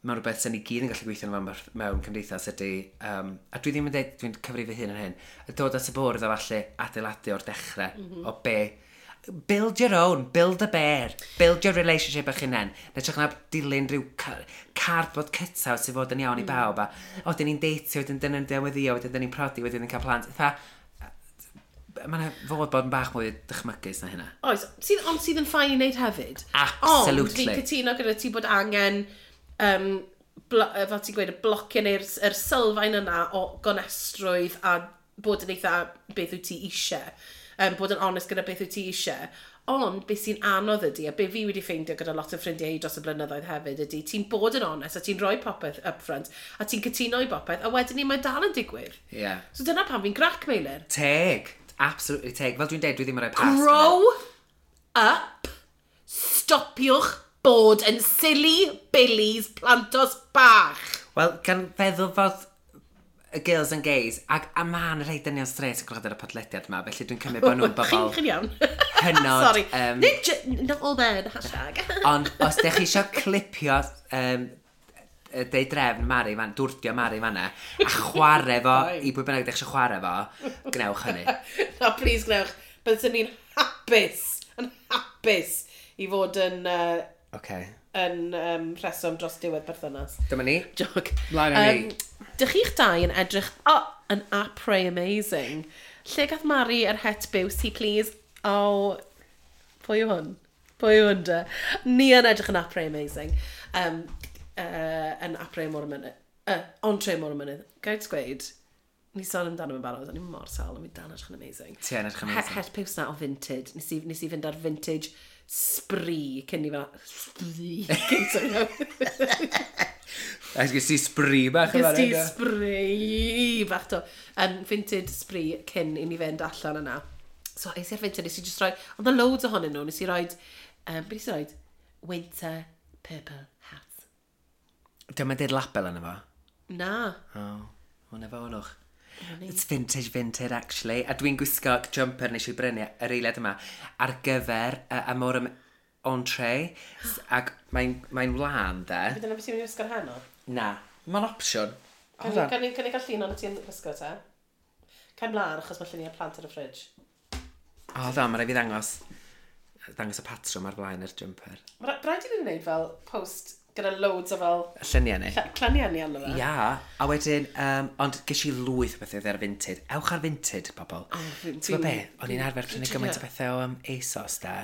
mae'n rhywbeth sy'n ni gyd yn gallu gweithio mewn cymdeithas ydy, a dwi ddim yn dweud, dwi'n cyfrif fy hun yn hyn, y dod at y bwrdd a falle adeiladu o'r dechrau, o be. Build your own, build a bear, build your relationship â'ch hunain. Neu na dilyn rhyw cardboard cutout sydd fod yn iawn i bawb, a o, dyn ni'n deitio, wedyn dyn ni'n deweddio, wedyn dyn ni'n prodi, wedyn ni'n cael plant. Mae'n fod bod yn bach mwy dychmygus na hynna. Oes, ond sydd yn ffain i wneud hefyd. Absolutely. Ond fi'n cytuno gyda ti bod angen, fel ti'n gweud, y blociau neu'r sylfaen yna o gonestrwydd a bod yn eitha beth wyt ti eisiau. Bod yn onest gyda beth wyt ti eisiau. Ond beth sy'n anodd ydy, a be fi wedi ffeindio gyda lot o ffrindiau dros y blynyddoedd hefyd ydy, ti'n bod yn onest a ti'n rhoi popeth up front a ti'n cytuno i popeth a wedyn ni mae dal yn digwydd. Yeah. So dyna pan fi'n grac, Meilir. Teg. Absolutely teg. Fel dwi'n deud, dwi ddim yn rhoi pas. Grow up. Stopiwch bod yn silly billies plantos bach. Wel, gan feddwl fod y girls and gays, ac a ma'n rhaid dynion straight yn gwrdd ar y podlediad yma, felly dwi'n cymryd bod nhw'n bobl Chi'n iawn. hynod. Sorry. Not all bad, hashtag. Ond os ydych chi eisiau clipio deud drefn Mari fan, dwrdio Mari fanna, a chwarae fo, i bwy bynnag ydych eisiau chwarae fo, gnewch hynny. No, please gnewch. Byddwn ni'n hapus i fod yn rheswm dros diwedd berthynas. Dyma ni. Joc. Mlaen â ni. Dych chi'ch dau yn edrych, yn apre amazing. Lle gath Mari yr het biws ti, please? Pwy yw hwn? Pwy yw hwn da? Ni yn edrych yn apre amazing. Yn apre mor mynydd. Entre mor mynydd. Gael gweud, ni sôn amdano mewn barod, ni'n mor sal, ond mi dan edrych yn amazing. Ti yn edrych yn amazing. Het piws na o vintage. Nes i fynd ar vintage spree cyn i fel... Spree. Gys ti spree bach yma? Gys ti spree bach to. Vintage spree cyn i ni fynd allan yna. So, nes i'r vintage, nes i just roi... Ond y loads ohonyn nhw, nes i roi... Beth nes i roi? Winter purple hat. Dwi'n dweud label yna fo? Na. Hwna fo onwch. It's vintage, actually. A dwi'n gwisgo jumper nes i brynu yr eiliad yma ar gyfer y mor entre. Ac mae'n wlan, de. Bydd yna beth sy'n mynd i wisgo'r hen o? Na. Mae'n opsiwn. Can i gael llun o'n ti'n wisgo te? Cael mlaen achos mae lluniau plant ar y ffridge. Mae rai fi ddangos y patrwm ar flaen yr jumper. Rhaid i ni'n gwneud fel post gyda loads o fel... Lluniau ni. Lluniau ni allo fe. Ia, a wedyn, ond ges i lwyth o bethau ar Vinted. Ewch ar Vinted, pobl. Ti'n gwybod be? O'n i'n arfer prynu gymaint o bethau o ASOS, da.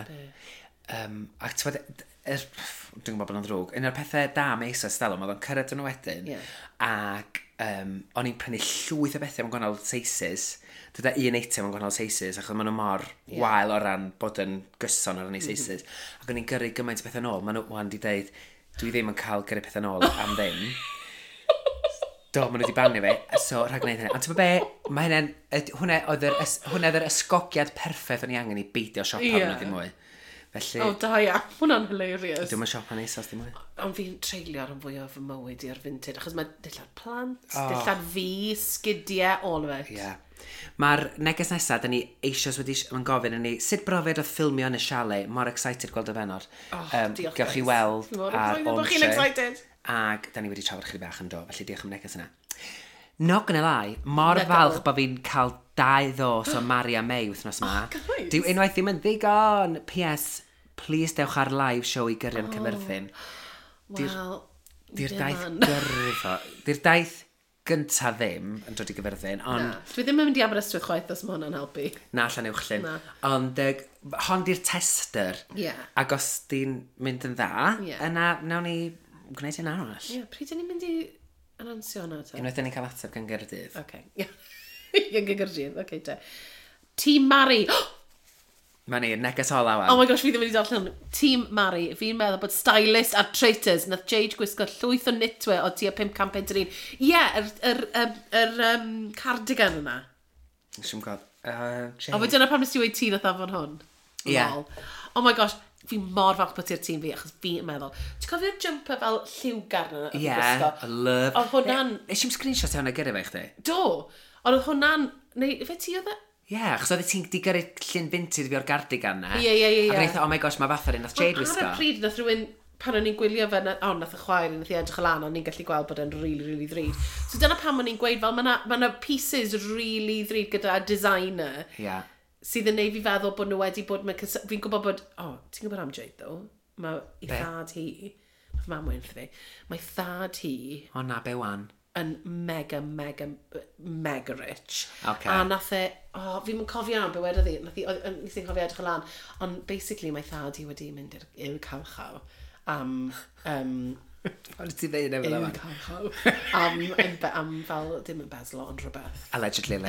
Ac ti'n gwybod, dwi'n gwybod bod nhw'n ddrwg, un o'r pethau da am ASOS, Stella, oedd o'n cyrraedd yn wedyn. Ac o'n i'n prynu llwyth o bethau mewn gwahanol seisys. Dyda un eitem mewn gwahanol seisys, achos maen nhw mor wael o ran bod yn gyson ar ran ei seisys. Ac o'n i'n gyrru gymaint o bethau nôl. Maen nhw wedi dweud, dwi ddim yn cael gyrru pethau nôl am ddim. Do, maen nhw wedi bannu fi, so rhaid gwneud hynny. Ond ti'n be, mae hynny'n, hwnna oedd yr ysgogiad perffaith o'n i angen i beidio siopa nhw ddim mwy. Felly... O, da ia, hwnna'n hilarious. Dwi'n mynd siopa neis os ddim mwy. Ond fi'n treulio ar yn fwy o fy mywyd i'r Vinted, achos mae dillad plant, dillad fi, sgidiau, all of it. Ie. Mae'r neges nesaf, da ni eisoes wedi gofyn yn ni, sut brofiad o ffilmio yn y siale, mor excited gweld y fenod. Diolch. Gewch chi weld ar Ontre. Ac da ni wedi trafod chydig bach yn do, felly diolch am neges yna. Not gonna lie, mor falch bod fi'n cael 2 ddos o Mari a May wythnos yma. Dyw unwaith ddim yn ddigon. P.S. Please dewch ar live show i gyrion Cyfyrddin. Wel, Di'r daith gyrfa. Di'r daith gynta ddim yn dod i Gyfyrddin, ond... Dwi ddim yn mynd i Aberystwyth chwaith os mae hwnna'n helpu. Na, allan uwch llyn. Ond hon di'r tester. Ac os di'n mynd yn dda, yna nawn ni gwneud hyn arall. Pryd ydyn ni'n mynd i anonsio hwnna? Unwaith da ni'n cael ateb gan Gerdydd. Oce. Gan Gerdydd, oce te. Team Mari. Mae ni, neges o lawan. Oh my gosh, fi ddim wedi darllen hwn. Team Mari, fi'n meddwl bod stylist a traitors nath Jade gwisgo llwyth o knitwear o tua 551. Ie, yr cardigan yna. Siwm god. O, fe dyna pam nes ti wedi ti nath afon hwn? Ie. Oh my gosh, fi mor falch bod ti'r tîm fi, achos fi'n meddwl. Ti'n cofio'r jumper fel lliwgar yna? Ie, I love. O, hwnna'n... Nes i'n screenshot hwnna gyrru fe i chdi? Do, ond oedd hwnna'n... Neu, fe ti oedd e? Ie, achos oedd ti'n di gyrru llun Vinted fi o'r gardigan na. Ie. Ac yn eitha, oh my gosh, mae fath ar un nath Jade wisgo. Ar y pryd nath rhywun pan o'n i'n gwylio fe, nath y chwaer, nath i edrych lan, o'n i'n gallu gweld bod e'n really ddrud. So dyna pam o'n i'n gweud, fel mae pieces really ddrud gyda designer, sydd yn neud fi feddwl bod nhw wedi bod, fi'n gwybod bod, ti'n gwybod am Jade ddo? Mae i thad hi, nath mam wyn fi, mae thad hi... O na, be wan? Yn mega rich. Okay. A nath e, fi'n cofio am be wedodd hi, nath i'n cofio edrych lan, ond basically mae thad hi wedi mynd i'r cawchaw am Ond ti ddeud efo yw cawchaw am fel dim yn bezlo ond rhywbeth allegedly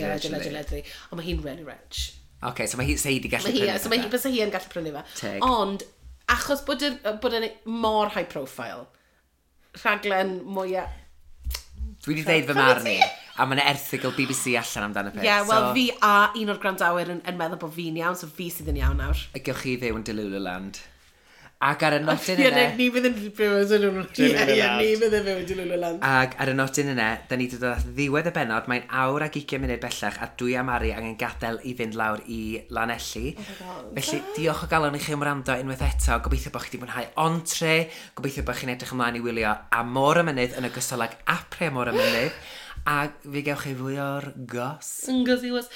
ond mae hi'n really rich so mae hi di gallu prynu fe so mae hi yn gallu prynu fe ond achos bod yn mor high profile rhaglen mwyaf dwi wedi dweud fy marn i a mae'n erthigol BBC allan amdano peth wel fi a un o'r gwrandawyr yn meddwl bod fi'n iawn so fi sydd yn iawn nawr gewch chi ddew yn Delululand ac ar y nodyn yna... Ni fydd yn byw yn Delululand. Ac ar y nodyn yna, da ni wedi dod at ddiwedd y benod, mae'n awr ac 20 munud bellach, a dwi a Mari angen gadael i fynd lawr i Lanelli. Felly, diolch o galon i chi am wrando unwaith eto. Gobeithio bod chi wedi mwynhau ontre, gobeithio bod chi'n edrych ymlaen i wylio Amor y Mynydd yn ogystal ag Apre Amor y Mynydd. A fi gewch chi fwy o'r gos. Gos i was.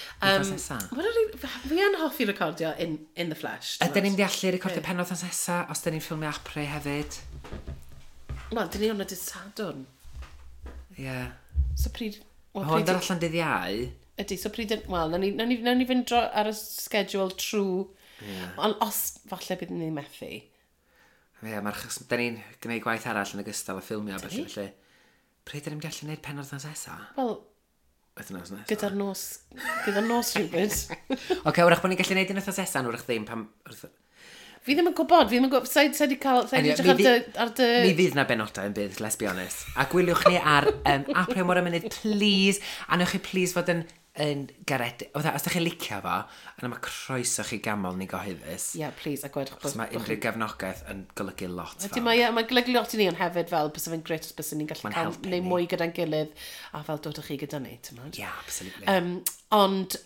Fi yn hoffi recordio in the flesh. Ydyn ni'n deallu recordio penod os nesa, os dyn ni'n ffilmio Apre hefyd? Wel, dyn ni hwnna dydd Sadwrn. Ie. So pryd... Hwn dar allan dydd Iau? Ydy, so pryd... Wel, na ni fynd ar y schedule trwy... Ond os falle bydd ni'n methu. Ie, dyn ni'n gwneud gwaith arall yn ogystal y ffilmio. Felly. Pryd ydym gallu gwneud penod nos nesa? Wel, gyda'r nos rhywbeth. Oce, wrach bod ni'n gallu gwneud un nos nesa, wrach ddim pam... Fi ddim yn gwybod, sa'i di cael... Mi fydd na benodau yn bydd, let's be honest. A gwyliwch ni ar Apre Amor y Mynydd, please. A newch chi please fod yn garedig. Os ydych chi'n licio fo, yna mae croeso chi gamol ni gohyddus. Ie, please, a gwedwch bod... Mae unrhyw gefnogaeth yn golygu lot fel. Mae'n golygu lot i ni, ond hefyd fel, bys fe'n gret os bys ni'n gallu cael neu mwy gyda'n gilydd, a fel dodwch chi gyda ni, ti'n Ie, absolutely. Ond,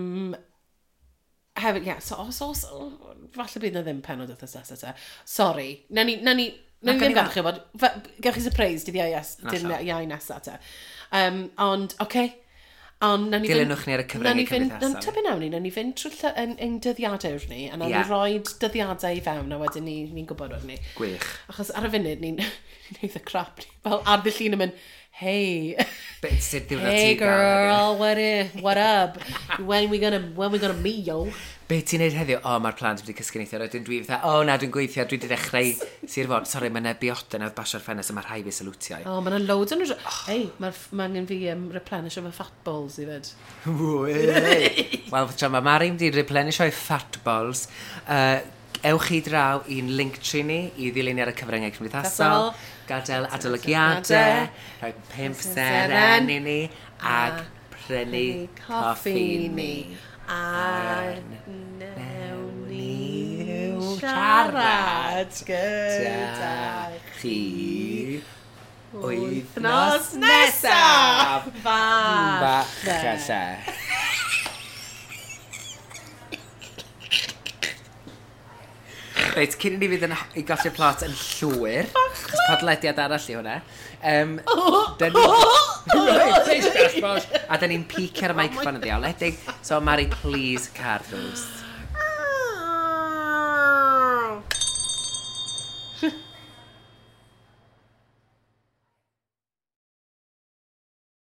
hefyd, ie, so, falle bydd na ddim penod wrth ysas eto. Sorry, na ni ddim gan chi bod, gewch chi surprise dydd iau nesaf eto. Ond, oce. Dilynwch ni ar y cyfryngau cymdeithasol. Tybyn awn ni, na ni fynd trwy ein dyddiadau wrth ni, a na ni roi dyddiadau i fewn, a wedyn ni'n gwybod wrth ni. Gwych. Achos ar y funud, ni'n neud y crap. Fel ar dy llun yn mynd, hey girl, what up? When we gonna meet, yo? Be ti'n neud heddiw? Mae'r plant wedi cysgu neithio. Rydyn dwi fatha, na, dwi'n gweithio, dwi wedi dechrau Sir Fôn. Sori, mae'n bioden oedd basio'r ffenest a mae rhai fi salwtiau. Mae'n loads yn rhywbeth. Hei, mae angen fi replenish o'r fat balls i fyd. Wel, mae Mari wedi replenish o'i fat balls. Ewch chi draw i'n Linktree ni i ddilyn ar y cyfryngau cymdeithasol. Gadael adolygiadau, rhoi 5 seren i ni, ag prynu coffi ni. A newn ni siarad gyda chi wythnos nesaf. Falle. Reit, cyn i ni fydd i golli'r plot yn llwyr, chos podlediad arall i hwnna, a da ni'n pic ar y microphone yn ddiawledig, so Mari, please, car drws.